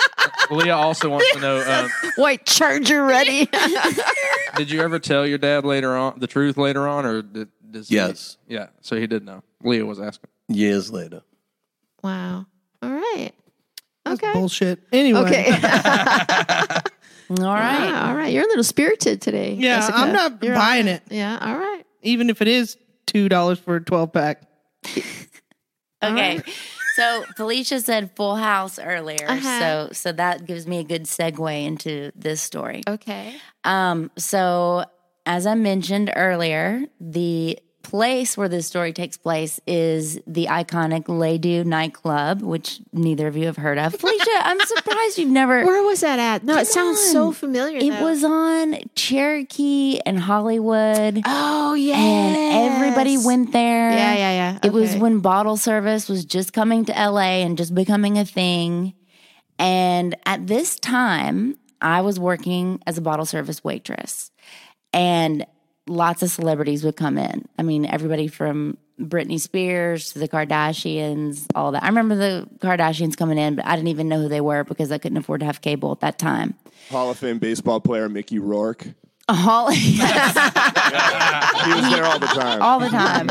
Leah also wants to know, White Charger ready. did you ever tell your dad the truth later on, or does he? Yes. Yeah, so he did know. Leah was asking. Years later. Wow. All right. That's Okay. bullshit. Anyway. Okay. All right. All right. You're a little spirited today. Yeah, Jessica. I'm not You're buying all it. Yeah. All right. Even if it is $2 for a 12-pack. Okay. So Felicia said Full House earlier, Uh-huh. so that gives me a good segue into this story. Okay. So as I mentioned earlier, the place where this story takes place is the iconic Ladue nightclub, which neither of you have heard of. Felicia, I'm surprised you've never. Where was that at? No, it sounds so on. familiar. It though. was on Cherokee and Hollywood. Oh yeah. And everybody went there. Yeah. It was Okay. when bottle service was just coming to LA and just becoming a thing. And at this time, I was working as a bottle service waitress. And lots of celebrities would come in. I mean, everybody from Britney Spears to the Kardashians, all that. I remember the Kardashians coming in, but I didn't even know who they were because I couldn't afford to have cable at that time. Hall of Fame baseball player Mickey Rourke. All, He was there all the time. all the time.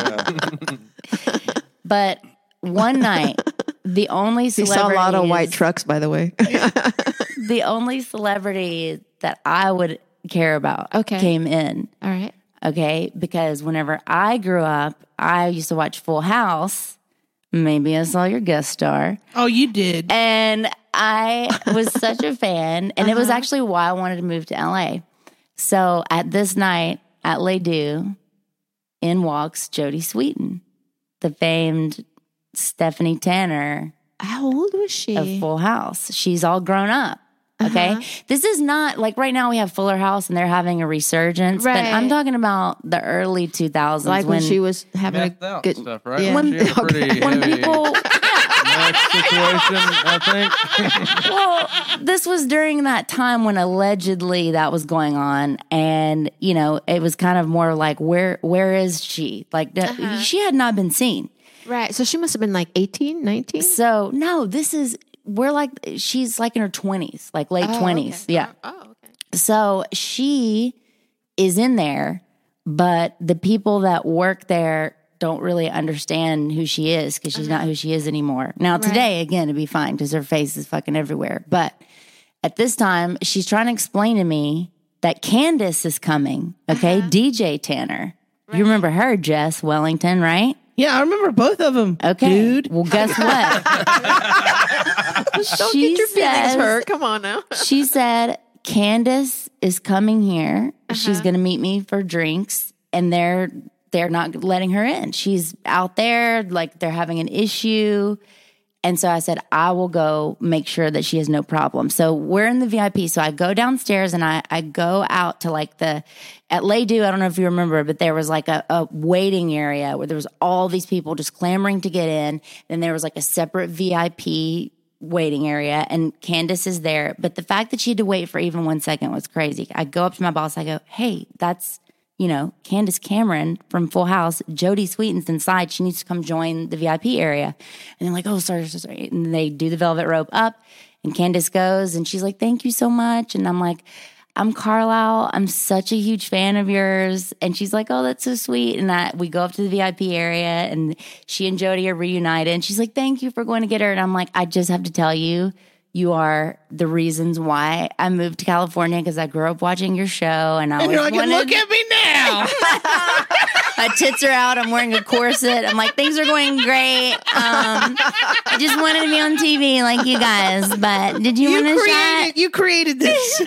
But one night, the only He celebrity saw a lot of white trucks, by the way. the only celebrity that I would care about Okay. came in. All right. Okay, because whenever I grew up, I used to watch Full House. Maybe I saw your guest star. Oh, you did. And I was such a fan. And it was actually why I wanted to move to LA. So at this night at Ladue, in walks Jodie Sweetin, the famed Stephanie Tanner How old was she? of Full House. She's all grown up. Okay. This is not like right now we have Fuller House and they're having a resurgence. But Right. I'm talking about the early 2000s. like when she was having Methed a out good stuff, right? Yeah. When she had a pretty when heavy people meth situation, I think. well, this was during that time when allegedly that was going on, and you know it was kind of more like where is she? Like she had not been seen. right. So she must have been like 18, 19. So no, she's like in her 20s, like late 20s. Yeah. Oh, okay. So she is in there, but the people that work there don't really understand who she is because she's not who she is anymore. Now, today, again, it'd be fine because her face is fucking everywhere. But at this time, she's trying to explain to me that Candace is coming, okay? DJ Tanner. You remember her, Jess Wellington, right? Yeah, I remember both of them. Okay. Dude. Well, guess what? Don't get your feelings hurt. Come on now. She said, Candace is coming here. She's going to meet me for drinks, and they're not letting her in. She's out there, like they're having an issue. And so I said, I will go make sure that she has no problem. So we're in the VIP. So I go downstairs and I go out to like at Ladue, I don't know if you remember, but there was like a waiting area where there was all these people just clamoring to get in. Then there was like a separate VIP waiting area and Candace is there. But the fact that she had to wait for even 1 second was crazy. I go up to my boss. I go, hey, that's, Candace Cameron from Full House. Jodie Sweetin's inside. She needs to come join the VIP area. And they're like, oh, sorry. And they do the velvet rope up and Candace goes and she's like, thank you so much. And I'm like, I'm Carlisle. I'm such a huge fan of yours. And she's like, oh, that's so sweet. And we go up to the VIP area and she and Jodie are reunited. And she's like, thank you for going to get her. And I'm like, I just have to tell you, you are the reasons why I moved to California because I grew up watching your show. And I You're like, look at me now. my tits are out. I'm wearing a corset. I'm like, things are going great. I just wanted to be on TV like you guys. But did you want a shot? You created this.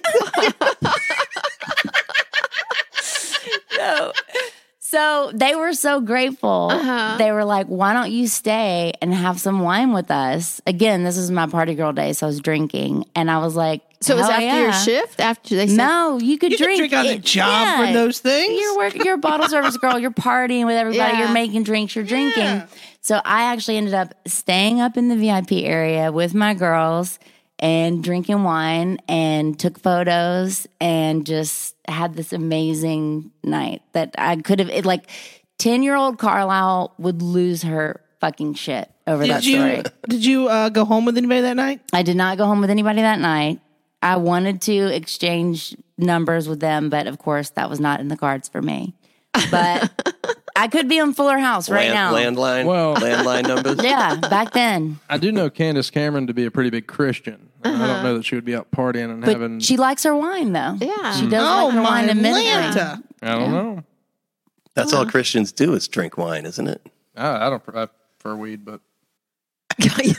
So they were so grateful. They were like, why don't you stay and have some wine with us? Again, this is my party girl day, so I was drinking. And I was like, So it was hell after yeah. your shift? After they said, No, you could You can drink. drink on the job for those things. You're a bottle service girl. You're partying with everybody. Yeah. You're making drinks. You're drinking. So I actually ended up staying up in the VIP area with my girls and drinking wine and took photos and just had this amazing night that I could have, 10-year-old Carlisle would lose her fucking shit. over that story. Did you go home with anybody that night? I did not go home with anybody that night. I wanted to exchange numbers with them, but of course that was not in the cards for me. But I could be on Fuller House right now. Landline numbers. Yeah, back then. I do know Candace Cameron to be a pretty big Christian. I don't know that she would be out partying and But having. she likes her wine, though. Yeah. She does like her wine and mint. Atlanta. I don't know. That's all Christians do is drink wine, isn't it? I don't prefer weed, but Yeah, I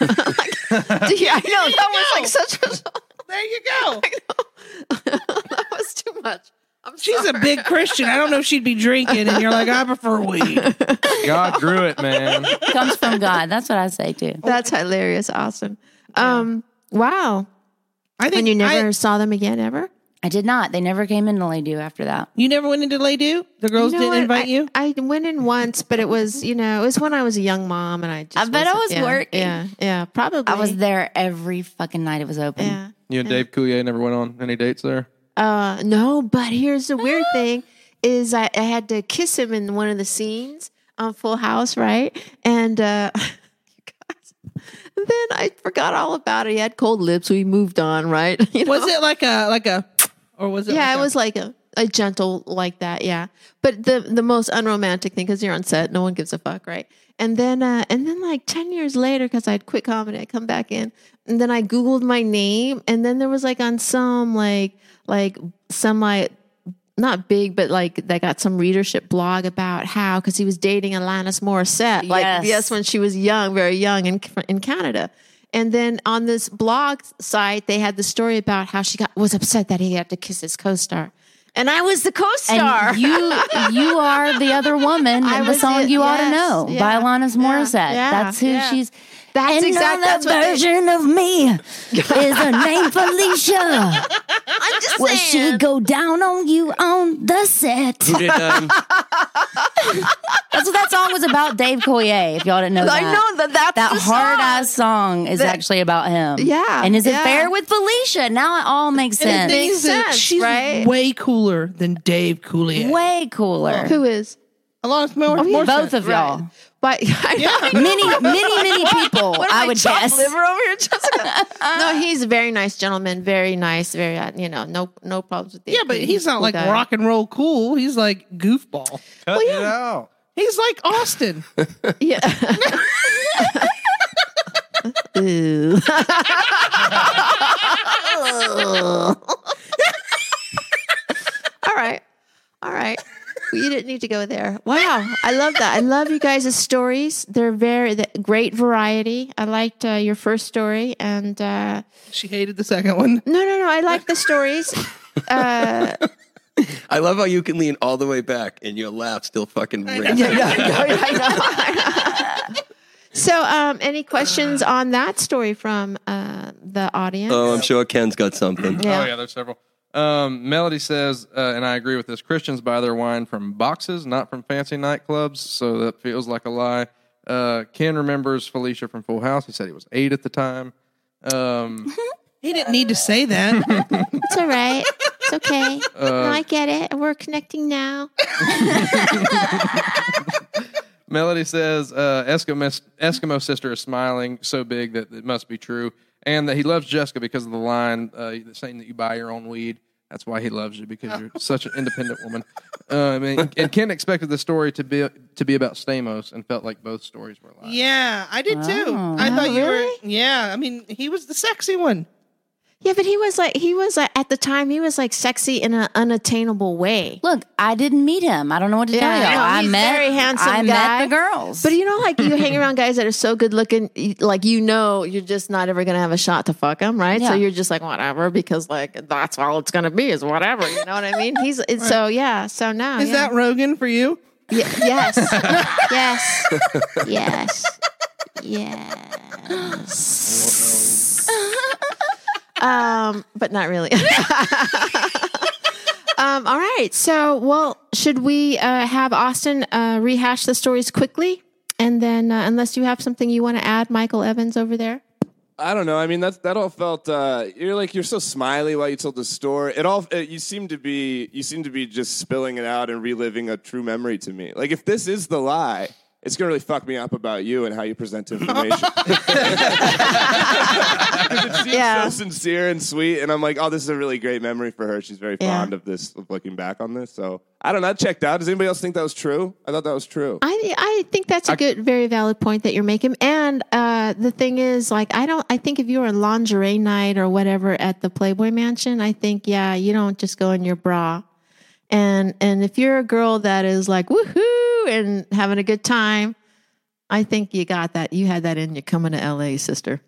know that was like such a. There you go. That was too much. I'm She's sorry. a big Christian. I don't know if she'd be drinking, and you're like, I prefer weed. God grew it, man. Comes from God. That's what I say, too. That's hilarious. Awesome. Wow. I think And you never saw them again ever? I did not. They never came into Lady after that. you never went into Lay Do? The girls You know didn't what? invite you? I went in once, but it was, it was when I was a young mom, and I just. I bet I wasn't- was working. Yeah, probably. I was there every fucking night it was open. Yeah. You and Dave Coulier never went on any dates there? No, but here's the weird thing: is I had to kiss him in one of the scenes on Full House, right? And you guys, and then I forgot all about it. He had cold lips, so we moved on, right? Was it like a, or was it? Yeah, like it was like a gentle like that, yeah. But the most unromantic thing, because you're on set, no one gives a fuck, right? And then like 10 years later, because I'd quit comedy, I come back in, and then I Googled my name, and then there was like on some like semi, not big, but like they got some readership blog about how, because he was dating Alanis Morissette, Yes. when she was young, very young in Canada. And then on this blog site, they had the story about how she was upset that he had to kiss his co-star. And I was the co-star. And you are the other woman I in the was song it, You Ought to yes, Know by yeah, Alanis Morissette. yeah, That's who yeah. she's. That's Another that's what they- version of me is her name Felicia. I'm just Will saying. she go down on you on the set? Who did, That's what that song was about, Dave Coulier, if y'all didn't know that. I know that's That the hard-ass song is That- actually about him. Yeah, And his yeah. affair with Felicia. Now it all makes And the sense. thing Makes is that sense, she's right? way cooler than Dave Coulier. Way cooler. Who is? Alanis Morissette. Both of y'all. But I know. Many people, What am I would chopped guess. liver over here, Jessica? No, he's a very nice gentleman. Very nice. Very no problems with the. Yeah, but he's not cool like guy. rock and roll cool. He's like goofball. Cut it out. He's like Austin. Yeah. Ooh. All right. Well, you didn't need to go there. Wow, I love that. I love you guys' stories. They're great variety. I liked your first story, and She hated the second one. no. I like the stories. I love how you can lean all the way back and your laugh still fucking rings. I know. So, any questions on that story from the audience? Oh, I'm sure Ken's got something. Yeah. Oh, yeah, there's several. Melody says, and I agree with this, Christians buy their wine from boxes, not from fancy nightclubs, so that feels like a lie. Ken remembers Felicia from Full House. He said he was 8 at the time. He didn't need to say that. It's all right. It's okay. No, I get it. We're connecting now. Melody says, Eskimo sister is smiling so big that it must be true. And that he loves Jessica because of the line saying that you buy your own weed. That's why he loves you, because you're such an independent woman. And Ken expected the story to be about Stamos and felt like both stories were lies. Yeah, I did too. I thought you were. Yeah, I mean, he was the sexy one. Yeah, but he was like at the time he was like sexy in an unattainable way. Look, I didn't meet him. I don't know what to tell you. no, I he's met very handsome I guy. met the girls. But like you hang around guys that are so good looking, like you're just not ever gonna have a shot to fuck them, right? So Yeah. you're just like whatever, because like that's all it's gonna be is whatever. You know what I mean? So yeah. So now Is that Rogan for you? yes, yes, yes. But not really. All right. So, well, should we have Austin rehash the stories quickly? And then, unless you have something you want to add, Michael Evans over there. I don't know. I mean, that all felt. You're so smiley while you told the story. You seem to be just spilling it out and reliving a true memory to me. Like if this is the lie, it's going to really fuck me up about you and how you present information. It seems so sincere and sweet, and I'm like, oh, this is a really great memory for her. She's very fond of this, of looking back on this. So I don't know. I checked out. Does anybody else think that was true? I thought that was true. I think that's a good, very valid point that you're making. And the thing is, like, I think if you were a lingerie night or whatever at the Playboy Mansion, I think, you don't just go in your bra. And if you're a girl that is like, woohoo, and having a good time, I think you got that. You had that in you coming to LA, sister.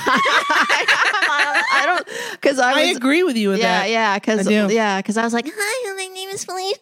I don't, because I agree with you with that. Yeah, because I was like, hi, my name is Felicia.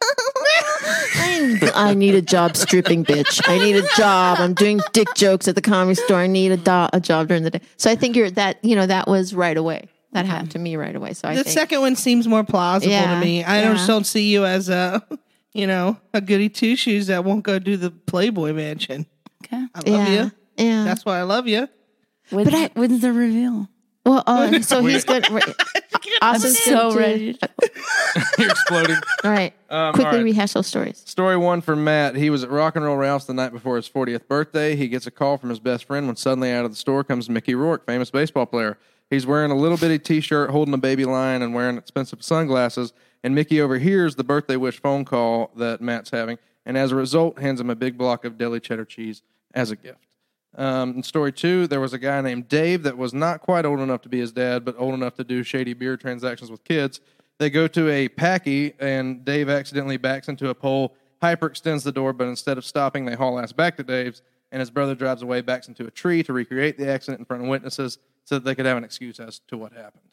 I need a job stripping, bitch. I need a job. I'm doing dick jokes at the Comedy Store. I need a job during the day. So I think that was right away. That happened to me right away. So I think the second one seems more plausible to me. I just don't see you as a goody two shoes that won't go do the Playboy Mansion. Okay. I love you. Yeah. That's why I love you. When's the reveal? Well, so he's good. Austin's so ready. You're exploding. All right. Quickly rehash those stories. Story 1 for Matt. He was at Rock and Roll Ralph's the night before his 40th birthday. He gets a call from his best friend when suddenly out of the store comes Mickey Rourke, famous baseball player. He's wearing a little bitty T-shirt, holding a baby lion, and wearing expensive sunglasses. And Mickey overhears the birthday wish phone call that Matt's having, and as a result, hands him a big block of deli cheddar cheese as a gift. In story 2, there was a guy named Dave that was not quite old enough to be his dad, but old enough to do shady beer transactions with kids. They go to a Packy, and Dave accidentally backs into a pole, hyperextends the door, but instead of stopping, they haul ass back to Dave's, and his brother drives away, backs into a tree to recreate the accident in front of witnesses so that they could have an excuse as to what happened.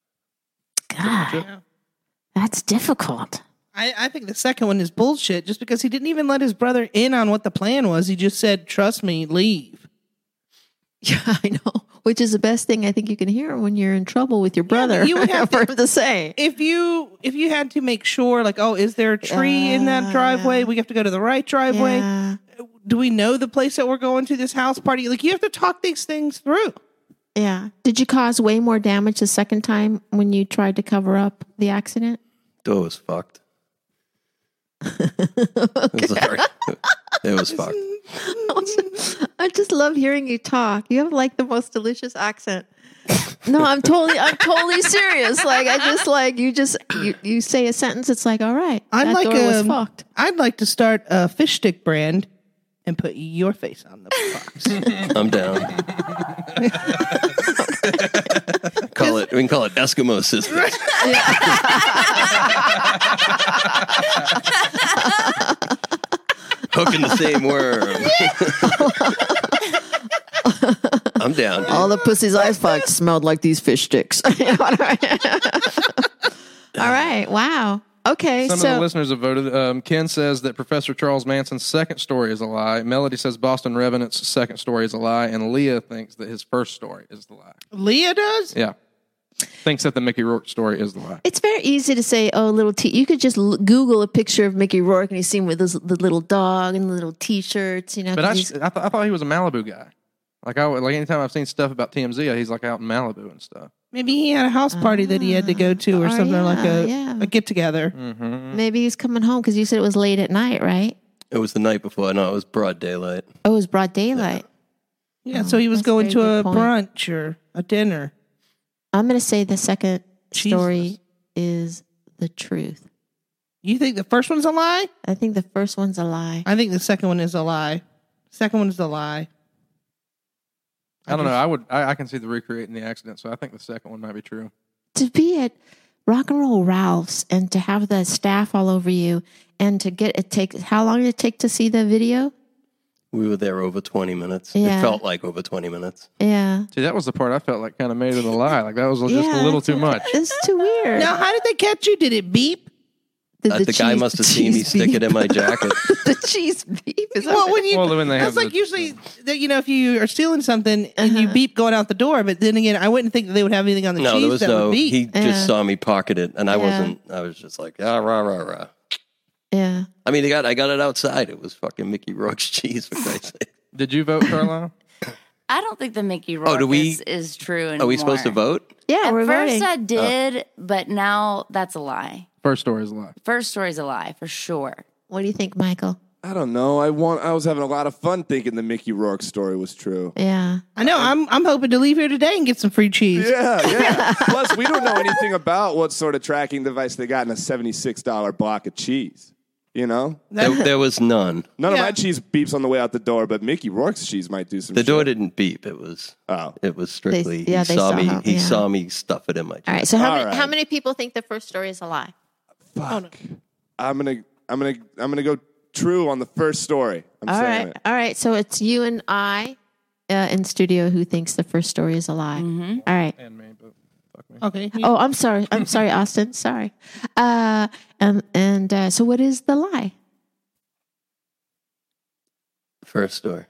God, that's difficult. I think the second one is bullshit just because he didn't even let his brother in on what the plan was. He just said, trust me, leave. Yeah, I know. Which is the best thing I think you can hear when you're in trouble with your brother. You would have for him to say. If you had to make sure, like, oh, is there a tree in that driveway? We have to go to the right driveway. Yeah. Do we know the place that we're going to, this house party? Like, you have to talk these things through. Yeah. Did you cause way more damage the second time when you tried to cover up the accident? Door was fucked. Sorry. It was fucked. I just love hearing you talk. You have like the most delicious accent. No, I'm totally serious. Like you say a sentence, it's like, all right, that door was fucked. I'd like to start a fish stick brand and put your face on the box. I'm down. We can call it Eskimo Sisters. Hooking the same worm. I'm down, dude. All the pussies I fucked smelled like these fish sticks. All right. Wow. Okay. Some of the listeners have voted. Ken says that Professor Charles Manson's second story is a lie. Melody says Boston Revenant's second story is a lie. And Leah thinks that his first story is the lie. Leah does? Yeah. Thinks that the Mickey Rourke story is the lie. It's very easy to say, oh, little you could just Google a picture of Mickey Rourke and you see him with the little dog and the little T-shirts, you know. But I thought he was a Malibu guy. Like anytime I've seen stuff about TMZ, he's like out in Malibu and stuff. Maybe he had a house party that he had to go to or something like a get together. Mm-hmm. Maybe he's coming home because you said it was late at night, right? It was the night before. No, it was broad daylight. Oh, it was broad daylight. Yeah, so he was going to a brunch or a dinner. I'm going to say the second story is the truth. You think the first one's a lie? I think the first one's a lie. I think the second one is a lie. Second one is a lie. I don't know. I can see the recreating the accident, so I think the second one might be true. To be at Rock and Roll Ralph's and to have the staff all over you and to how long did it take to see the video? We were there over 20 minutes. Yeah. It felt like over 20 minutes. Yeah. See, that was the part I felt like kind of made it a lie. Like that was just a little too much. It's too weird. Now, how did they catch you? Did it beep? The guy must have seen me stick it in my jacket. The cheese beep. When they have usually that if you are stealing something and you beep going out the door. But then again, I wouldn't think that they would have anything on the cheese that would beep. He just saw me pocket it, and I wasn't. I was just like, rah rah rah. Yeah. I mean, I got it outside. It was fucking Mickey Rourke's cheese, for Christ's sake. Did you vote, Carlisle? I don't think the Mickey Rourke is true anymore. Are we supposed to vote? Yeah, At we're first voting. I did, but now that's a lie. First story is a lie. First story's a lie, for sure. What do you think, Michael? I don't know. I was having a lot of fun thinking the Mickey Rourke story was true. Yeah. I know. I'm hoping to leave here today and get some free cheese. Yeah. Plus, we don't know anything about what sort of tracking device they got in a $76 block of cheese. You know? There was none. None of my cheese beeps on the way out the door, but Mickey Rourke's cheese might do some The shit. door didn't beep. It was strictly They saw me. how- He yeah. saw me stuff it in my chest. All right. So All right. how many people think the first story is a lie? Fuck. I'm gonna go true on the first story. I'm All saying right. it. All right. So it's you and I in studio who thinks the first story is a lie. All right. And me, but fuck me. Okay. Oh, I'm sorry. I'm sorry, Austin. Sorry. So what is the lie? First story.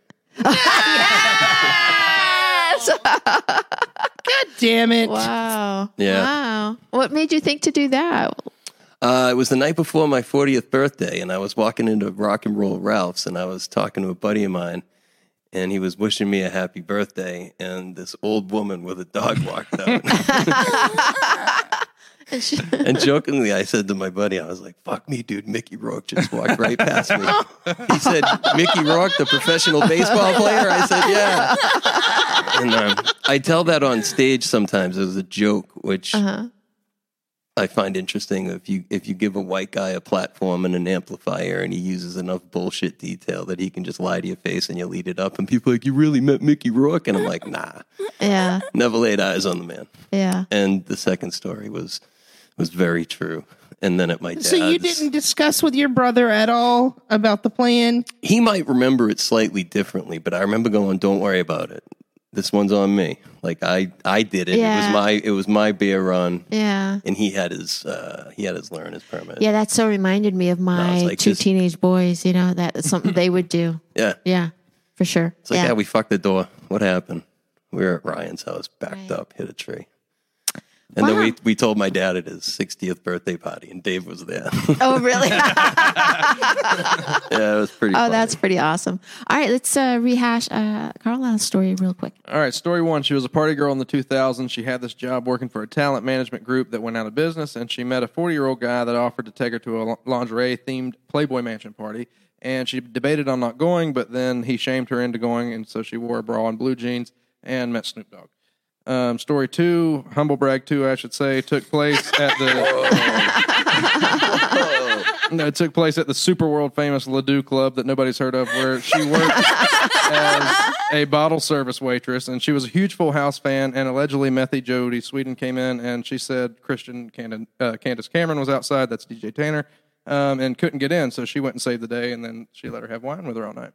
Damn it. Wow. Yeah. Wow. What made you think to do that? It was the night before my 40th birthday, and I was walking into Rock and Roll Ralph's, and I was talking to a buddy of mine, and he was wishing me a happy birthday, and this old woman with a dog walked out. And jokingly, I said to my buddy, I was like, fuck me, dude, Mickey Rourke just walked right past me. He said, Mickey Rourke, the professional baseball player? I said, yeah. And I tell that on stage sometimes as a joke, which I find interesting. If you give a white guy a platform and an amplifier and he uses enough bullshit detail that he can just lie to your face and you'll eat it up, and people are like, you really met Mickey Rourke? And I'm like, nah, Yeah. never laid eyes on the man. Yeah. And the second story was very true. And then at my dad's, So you didn't discuss with your brother at all about the plan? he might remember it slightly differently, but I remember going, don't worry about it. This one's on me. Like I did it. Yeah. It was my beer run. Yeah. And he had his learner's permit. Yeah, that so reminded me of my it's like two just- teenage boys, that's something they would do. Yeah. Yeah, for sure. It's like, yeah, we fucked the door. What happened? We were at Ryan's house, backed up, hit a tree. And Wow. then we told my dad at his 60th birthday party, and Dave was there. Oh, really? Yeah, it was pretty funny. That's pretty awesome. All right, let's rehash Carlisle's story real quick. All right, story one. She was a party girl in the 2000s. She had this job working for a talent management group that went out of business, and she met a 40-year-old guy that offered to take her to a lingerie-themed Playboy Mansion party. And she debated on not going, but then he shamed her into going, and so she wore a bra and blue jeans and met Snoop Dogg. Story two, humble brag two, I should say, took place at the it took place at the super world famous Ledoux Club that nobody's heard of, where she worked as a bottle service waitress, and she was a huge Full House fan. And allegedly, Methy Jody Sweden came in, and she said Candace Cameron was outside. That's DJ Tanner, and couldn't get in, so she went and saved the day, and then she let her have wine with her all night.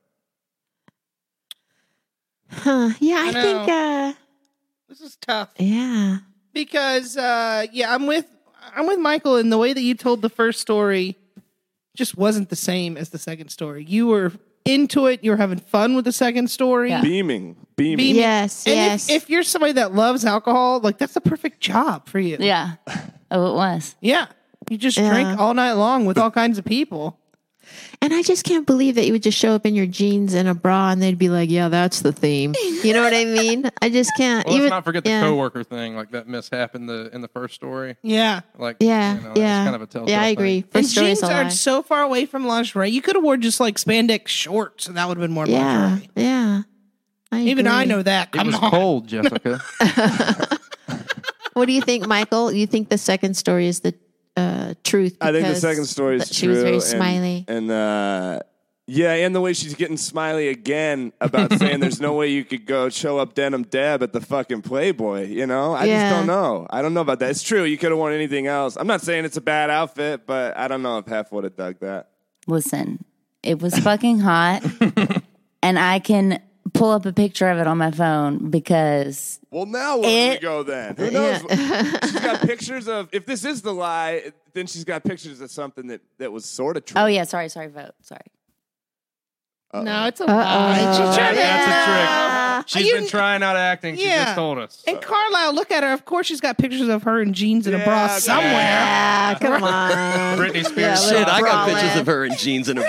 Huh. Yeah, I think, This is tough yeah. because I'm with Michael, and the way that you told the first story just wasn't the same as the second story. You were into it. You were having fun with the second story. Yeah. Beaming. Yes, And yes. if you're somebody that loves alcohol, like that's the perfect job for you. Yeah. Oh, it was. Yeah. You just Yeah. drink all night long with all kinds of people. And I just can't believe that you would just show up in your jeans and a bra and they'd be like, yeah, that's the theme. You know what I mean? I just can't. Well, let's not forget the yeah. coworker thing, like that mishap in the first story. Yeah. Like, Yeah, that's yeah. kind of a telltale Yeah, I thing. agree. And First story's jeans a are lie. so far away from lingerie. You could have worn just like spandex shorts, and that would have been more Yeah, lingerie. yeah. Even I know that. It Come was on. cold, Jessica. What do you think, Michael? You think the second story is the truth? I think the because second story is that true. She was very and- smiley. And and the way she's getting smiley again about saying there's no way you could go show up Denim Deb at the fucking Playboy, you know? I Yeah. just don't know. I don't know about that. It's true. You could have worn anything else. I'm not saying it's a bad outfit, but I don't know if half would have dug that. Listen, it was fucking hot, and I can pull up a picture of it on my phone because Well, now where do we go then? Who knows? She's got pictures of, if this is the lie, then she's got pictures of something that was sort of true. oh yeah, sorry, vote. Sorry. No, it's a lie. She's trying to- That's a trick. She's been trying out acting. She Yeah. just told us. And Carlisle, look at her. Of course, she's got pictures of her in jeans and a bra Yeah, somewhere. Yeah, come on. Britney Spears. Yeah, Shit, I got Bralette. pictures of her in jeans and a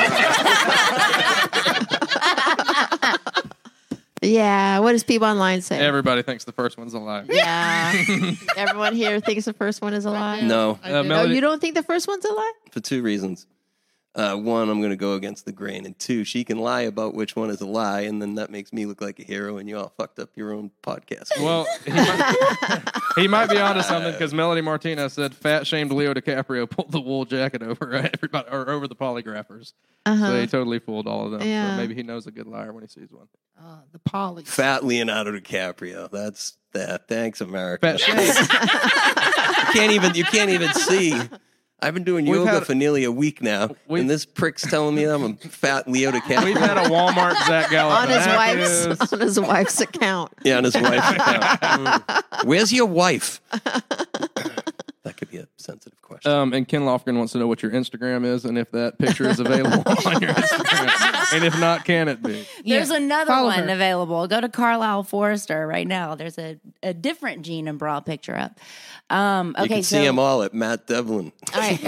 bra. Yeah, what does people online say? Everybody thinks the first one's a lie. Yeah. Everyone here thinks the first one is a lie? No, Oh, Melody, you don't think the first one's a lie? for two reasons. one, I'm going to go against the grain, and two, she can lie about which one is a lie, and then that makes me look like a hero, and you all fucked up your own podcast. Well, he might be onto something because Melody Martinez said fat shamed Leo DiCaprio pulled the wool jacket over everybody or over the polygraphers. So he totally fooled all of them. Yeah. So maybe he knows a good liar when he sees one. The poly. Fat Leonardo DiCaprio. That's that. Thanks, America. Fat shame. You can't even see. I've been doing yoga for nearly a week now, and this prick's telling me I'm a fat Leo DiCaprio. We've had a Walmart Zach Galifianakis. on his wife's account. Yeah, on his wife's account. Where's your wife? That could be a sensitive question. And Ken Lofgren wants to know what your Instagram is and if that picture is available on your Instagram. And if not, can it be? There's another follow one her. available. Go to Carlisle Forrester right now. There's a different Jean and bra picture up. You Okay, can see them all at Matt Devlin. All right.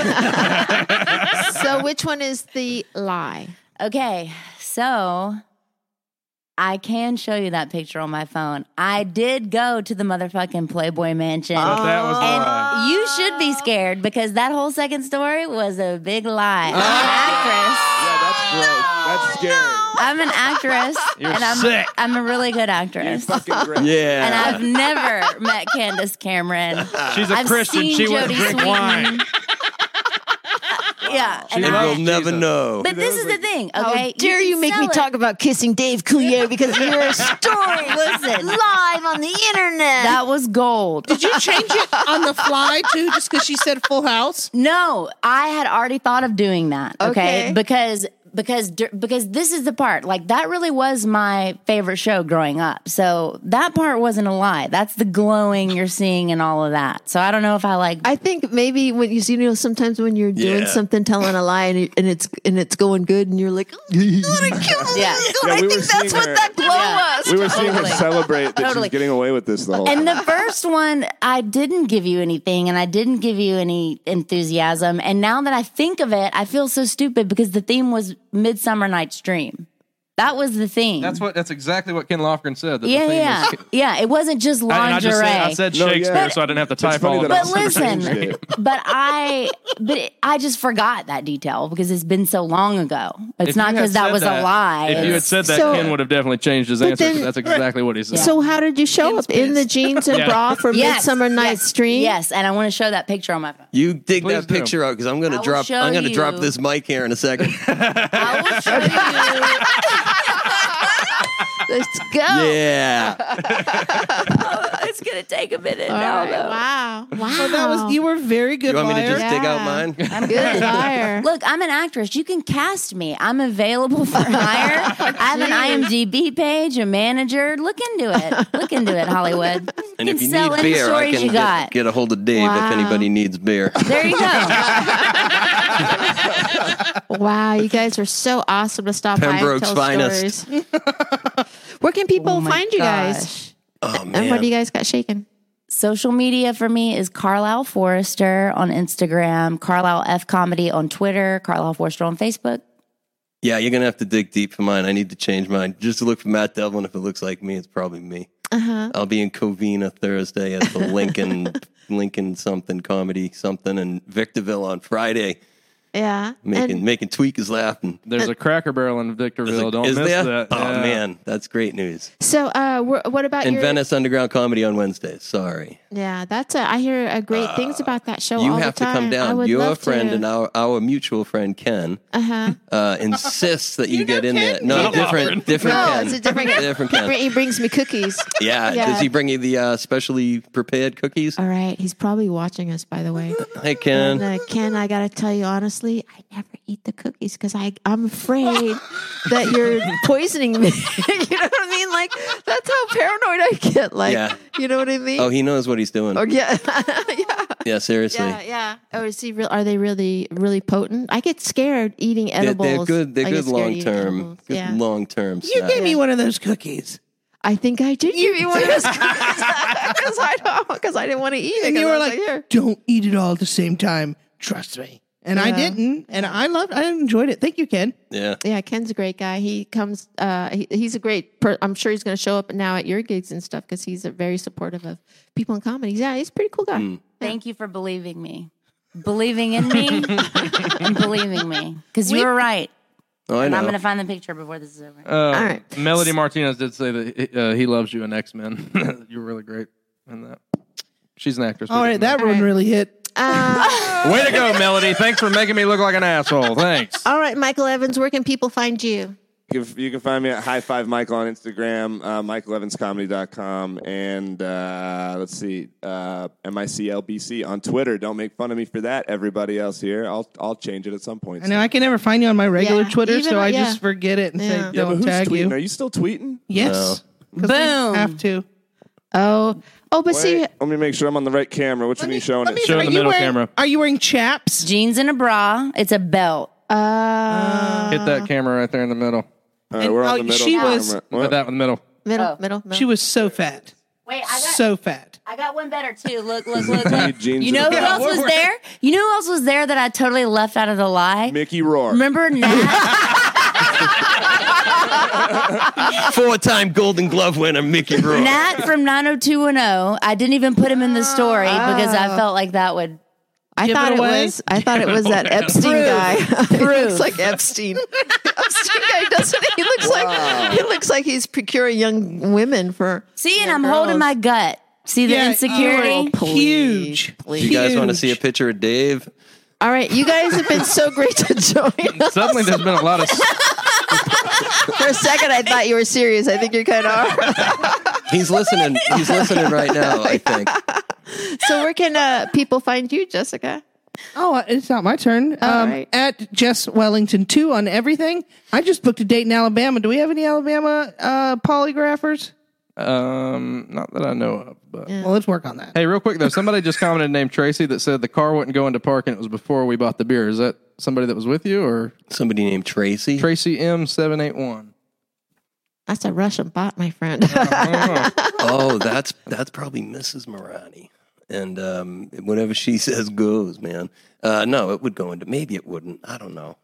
So which one is the lie? Okay, so I can show you that picture on my phone. I did go to the motherfucking Playboy Mansion. But that was the And lie. you should be scared because that whole second story was a big lie. I'm an actress. Yeah, that's gross. That's scary. I'm an actress. You're and sick. I'm a really good actress. Fucking gross. Yeah. And I've never met Candace Cameron. She's a I've Christian. seen She wouldn't Jodie drink Sweetin. wine. Yeah. She And And loves we'll never Jesus. know. but this is the thing, okay? How dare you can make me sell it. talk about kissing Dave Coulier because of your story Listen, live on the internet. that was gold. Did you change it on the fly too, just because she said Full House? No, I had already thought of doing that. Okay, Okay. because this is the part. Like that really was my favorite show growing up. So that part wasn't a lie. That's the glowing you're seeing and all of that. So I don't know if I like. I think maybe when you see, sometimes when you're doing Yeah. something, telling a lie, and it's going good, and you're like, oh, God, I killed him. Yeah. Yeah, I we think were that's seeing what her- that glow was. We were seeing her Totally. celebrate that Totally. she's getting away with this the whole And time. the first one, I didn't give you anything and I didn't give you any enthusiasm. And now that I think of it, I feel so stupid because the theme was Midsummer Night's Dream. That was the theme. That's exactly what Ken Lofgren said. That the yeah, theme yeah. was, Yeah, it wasn't just and I lingerie. just said No, Shakespeare, yeah. so I didn't have to It's type funny all of that it. But listen, changed it. but I just forgot that detail because it's been so long ago. It's If not you had because that said was a lie. If you had said that, So- Ken would have definitely changed his answer. then- But that's exactly what he said. So how did you show up in the jeans and Yeah. bra for Yes, Midsummer Night's yes, Dream? Yes, and I want to show that picture on my phone. You dig Please that do. picture out because I'm going I to will drop. show I'm going to drop you. this mic here in a second. I will show you. Let's go. Yeah. It's gonna take a minute All now, right. though. Wow. Wow. So that was you were very good You want me to liar. just dig out Yeah. mine? I'm good good. liar. Look, I'm an actress. You can cast me. I'm available for hire. I have an IMDb page, a manager. Look into it, Hollywood. And if you sell need any beer, I stories can you got. get a hold of Dave Wow. if anybody needs beer. There you go. Wow, you guys are so awesome to stop Pembroke's by and tell finest. stories. Where can people Oh my find you guys? gosh. Oh And what man. do you guys got shaking? Social media for me is Carlisle Forrester on Instagram, Carlisle F Comedy on Twitter, Carlisle Forrester on Facebook. Yeah, you're gonna have to dig deep for mine. I need to change mine. Just to look for Matt Devlin. If it looks like me, it's probably me. I'll be in Covina Thursday at the Lincoln something comedy something, and Victorville on Friday. Yeah. Making tweakers laugh. And There's a Cracker Barrel in Victorville. Don't is miss there? that. Oh Yeah. man, that's great news. So, what about And your? Venice Underground Comedy on Wednesdays. Sorry, Yeah, I hear great things about that show. you all have the to time. come I down. would Your love friend to. and our mutual friend Ken insists that you get in there. No, No, different No, Ken. it's a different. Different Ken. He brings me cookies. Yeah. Yeah. Does he bring you the specially prepared cookies? All right, he's probably watching us, by the way. Hey Ken. And Ken, I gotta tell you honestly, I never eat the cookies because I'm afraid that you're poisoning me. You know what I mean? Like that's how paranoid I get. Like, Yeah. you know what I mean? Oh, he knows what he's doing. Or yeah, yeah, Yeah, seriously. yeah. Oh, is he real? Are they really potent? I get scared eating They're, edibles. they're good. They're I get good scared long eating term. edibles. Good Yeah. long term. You gave me one of those cookies. I think I did give you one of those because I didn't want to eat it. And you 'cause were I was like, here. don't eat it all at the same time. Trust me. And I Yeah. didn't. And I enjoyed it. Thank you, Ken. Yeah. Yeah, Ken's a great guy. He comes. He's a great. I'm sure he's going to show up now at your gigs and stuff because he's very supportive of people in comedy. Yeah, he's a pretty cool guy. Thank you for believing me. believing in me and believing me. Because you were right. Oh, I And know. I'm going to find the picture before this is over. All right. Melody Martinez did say that he loves you in X-Men. You were really great in that. She's an actress. All right, that one really hit. Way to go, Melody. Thanks for making me look like an asshole. Thanks. All right, Michael Evans, where can people find you? You can find me at High Five Michael on Instagram, michaelevanscomedy.com, and let's see, MICLBC on Twitter. Don't make fun of me for that, everybody else here. I'll change it at some point. I know I can never find you on my regular Yeah, Twitter, even- so I yeah. just forget it and Yeah. say Yeah, but don't who's tag tweeting? you. Are you still tweeting? Yes. 'Cause we Boom. have to. Oh, but see, Wait, let me make sure I'm on the right camera. Which one are you showing it? Show Are in the you middle wearing- camera. Are you wearing chaps? Jeans and a bra. It's a belt. Hit that camera right there in the middle. All right, we're on the middle she camera. was- Hit What? that in the middle. middle. She was so fat. Wait, So fat. I got one better too. Look. Jeans You know and who a bra. else was there? You know who else was there that I totally left out of the lie? Mickey Rourke. Remember Nat? 4-time Golden Glove winner Mickey Rourke. Nat from 90210. I didn't even put him in the story because I felt like that would. I Give thought it it away? was. I thought it was that Epstein guy. He looks like Epstein. Epstein guy doesn't he? He looks like he's procuring young women for. See, and young I'm holding girls. my gut. See the insecurity? Please, Huge. please. You guys want to see a picture of Dave? All right, you guys have been so great to join us. Suddenly there's been a lot of... For a second, I thought you were serious. I think you kind of are. He's listening. He's listening right now, I think. So where can people find you, Jessica? Oh, it's not my turn. right. At Jess Wellington 2 on everything. I just booked a date in Alabama. Do we have any Alabama polygraphers? Not that I know of, but... Well, let's work on that. Hey, real quick though, somebody just commented named Tracy that said the car wouldn't go into park and it was before we bought the beer. Is that somebody that was with you or Somebody named Tracy. Tracy M781? That's a Russian bot, my friend. Oh, that's probably Mrs. Marani. And whatever she says goes, man. No, it would go into... Maybe it wouldn't. I don't know.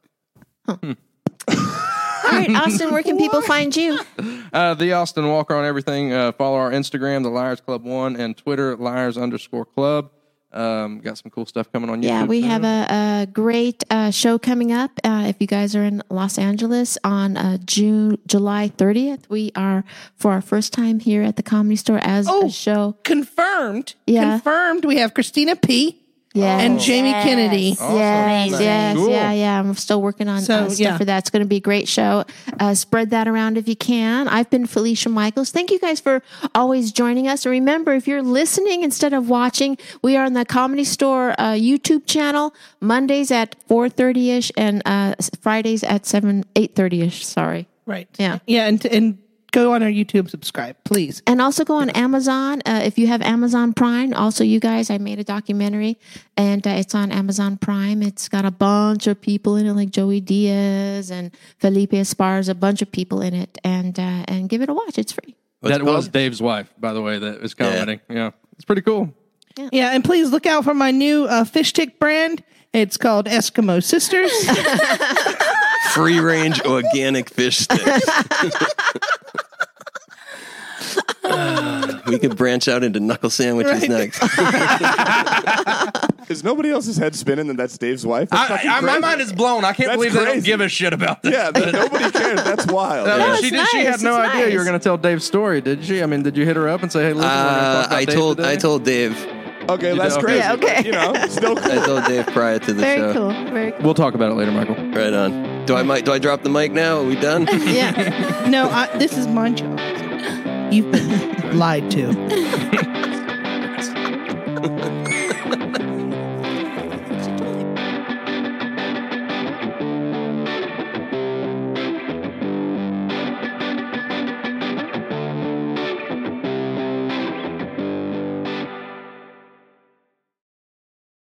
All right, Austin, where can people find you? The Austin Walker on everything. Follow our Instagram, the Liars Club 1, and Twitter, Liars_Club. Got some cool stuff coming on YouTube. Yeah, we soon. have a great show coming up. If you guys are in Los Angeles on July 30th, we are for our first time here at the Comedy Store as a show. Confirmed. Yeah. Confirmed. We have Christina P. Yeah, and Jamie Kennedy. Yes, yes, Cool. yeah. I'm still working on stuff yeah. for that. It's going to be a great show. Spread that around if you can. I've been Felicia Michaels. Thank you guys for always joining us. And remember, if you're listening instead of watching, we are on the Comedy Store YouTube channel, Mondays at 4:30ish and Fridays at 8:30ish. Sorry. Right. Yeah. Yeah, and go on our YouTube, subscribe, please. And also go on Amazon. If you have Amazon Prime, also you guys, I made a documentary and it's on Amazon Prime. It's got a bunch of people in it, like Joey Diaz and Felipe Esparza, a bunch of people in it. And give it a watch. It's free. What's That it was called? Dave's wife, by the way, that was commenting. Yeah. It's pretty cool. Yeah, and please look out for my new fish stick brand. It's called Eskimo Sisters. Free range organic fish sticks. We could branch out into knuckle sandwiches next. Is nobody else's head spinning that that's Dave's wife? That's fucking my crazy. mind is blown. I can't That's believe they don't crazy. give a shit about this. Yeah, nobody cares. That's wild. She did. She had no idea you were going to tell Dave's story, did she? I mean, did you hit her up and say, "Hey, listen, we're gonna talk about I Dave told today?" I told Dave. Okay, that's did? crazy. Yeah, okay. But, you know, still cool. I told Dave prior to the Very show. cool. Very cool. We'll talk about it later, Michael. Right on. Do I drop the mic now? Are we done? Yeah. No, this is my job. You've been lied to.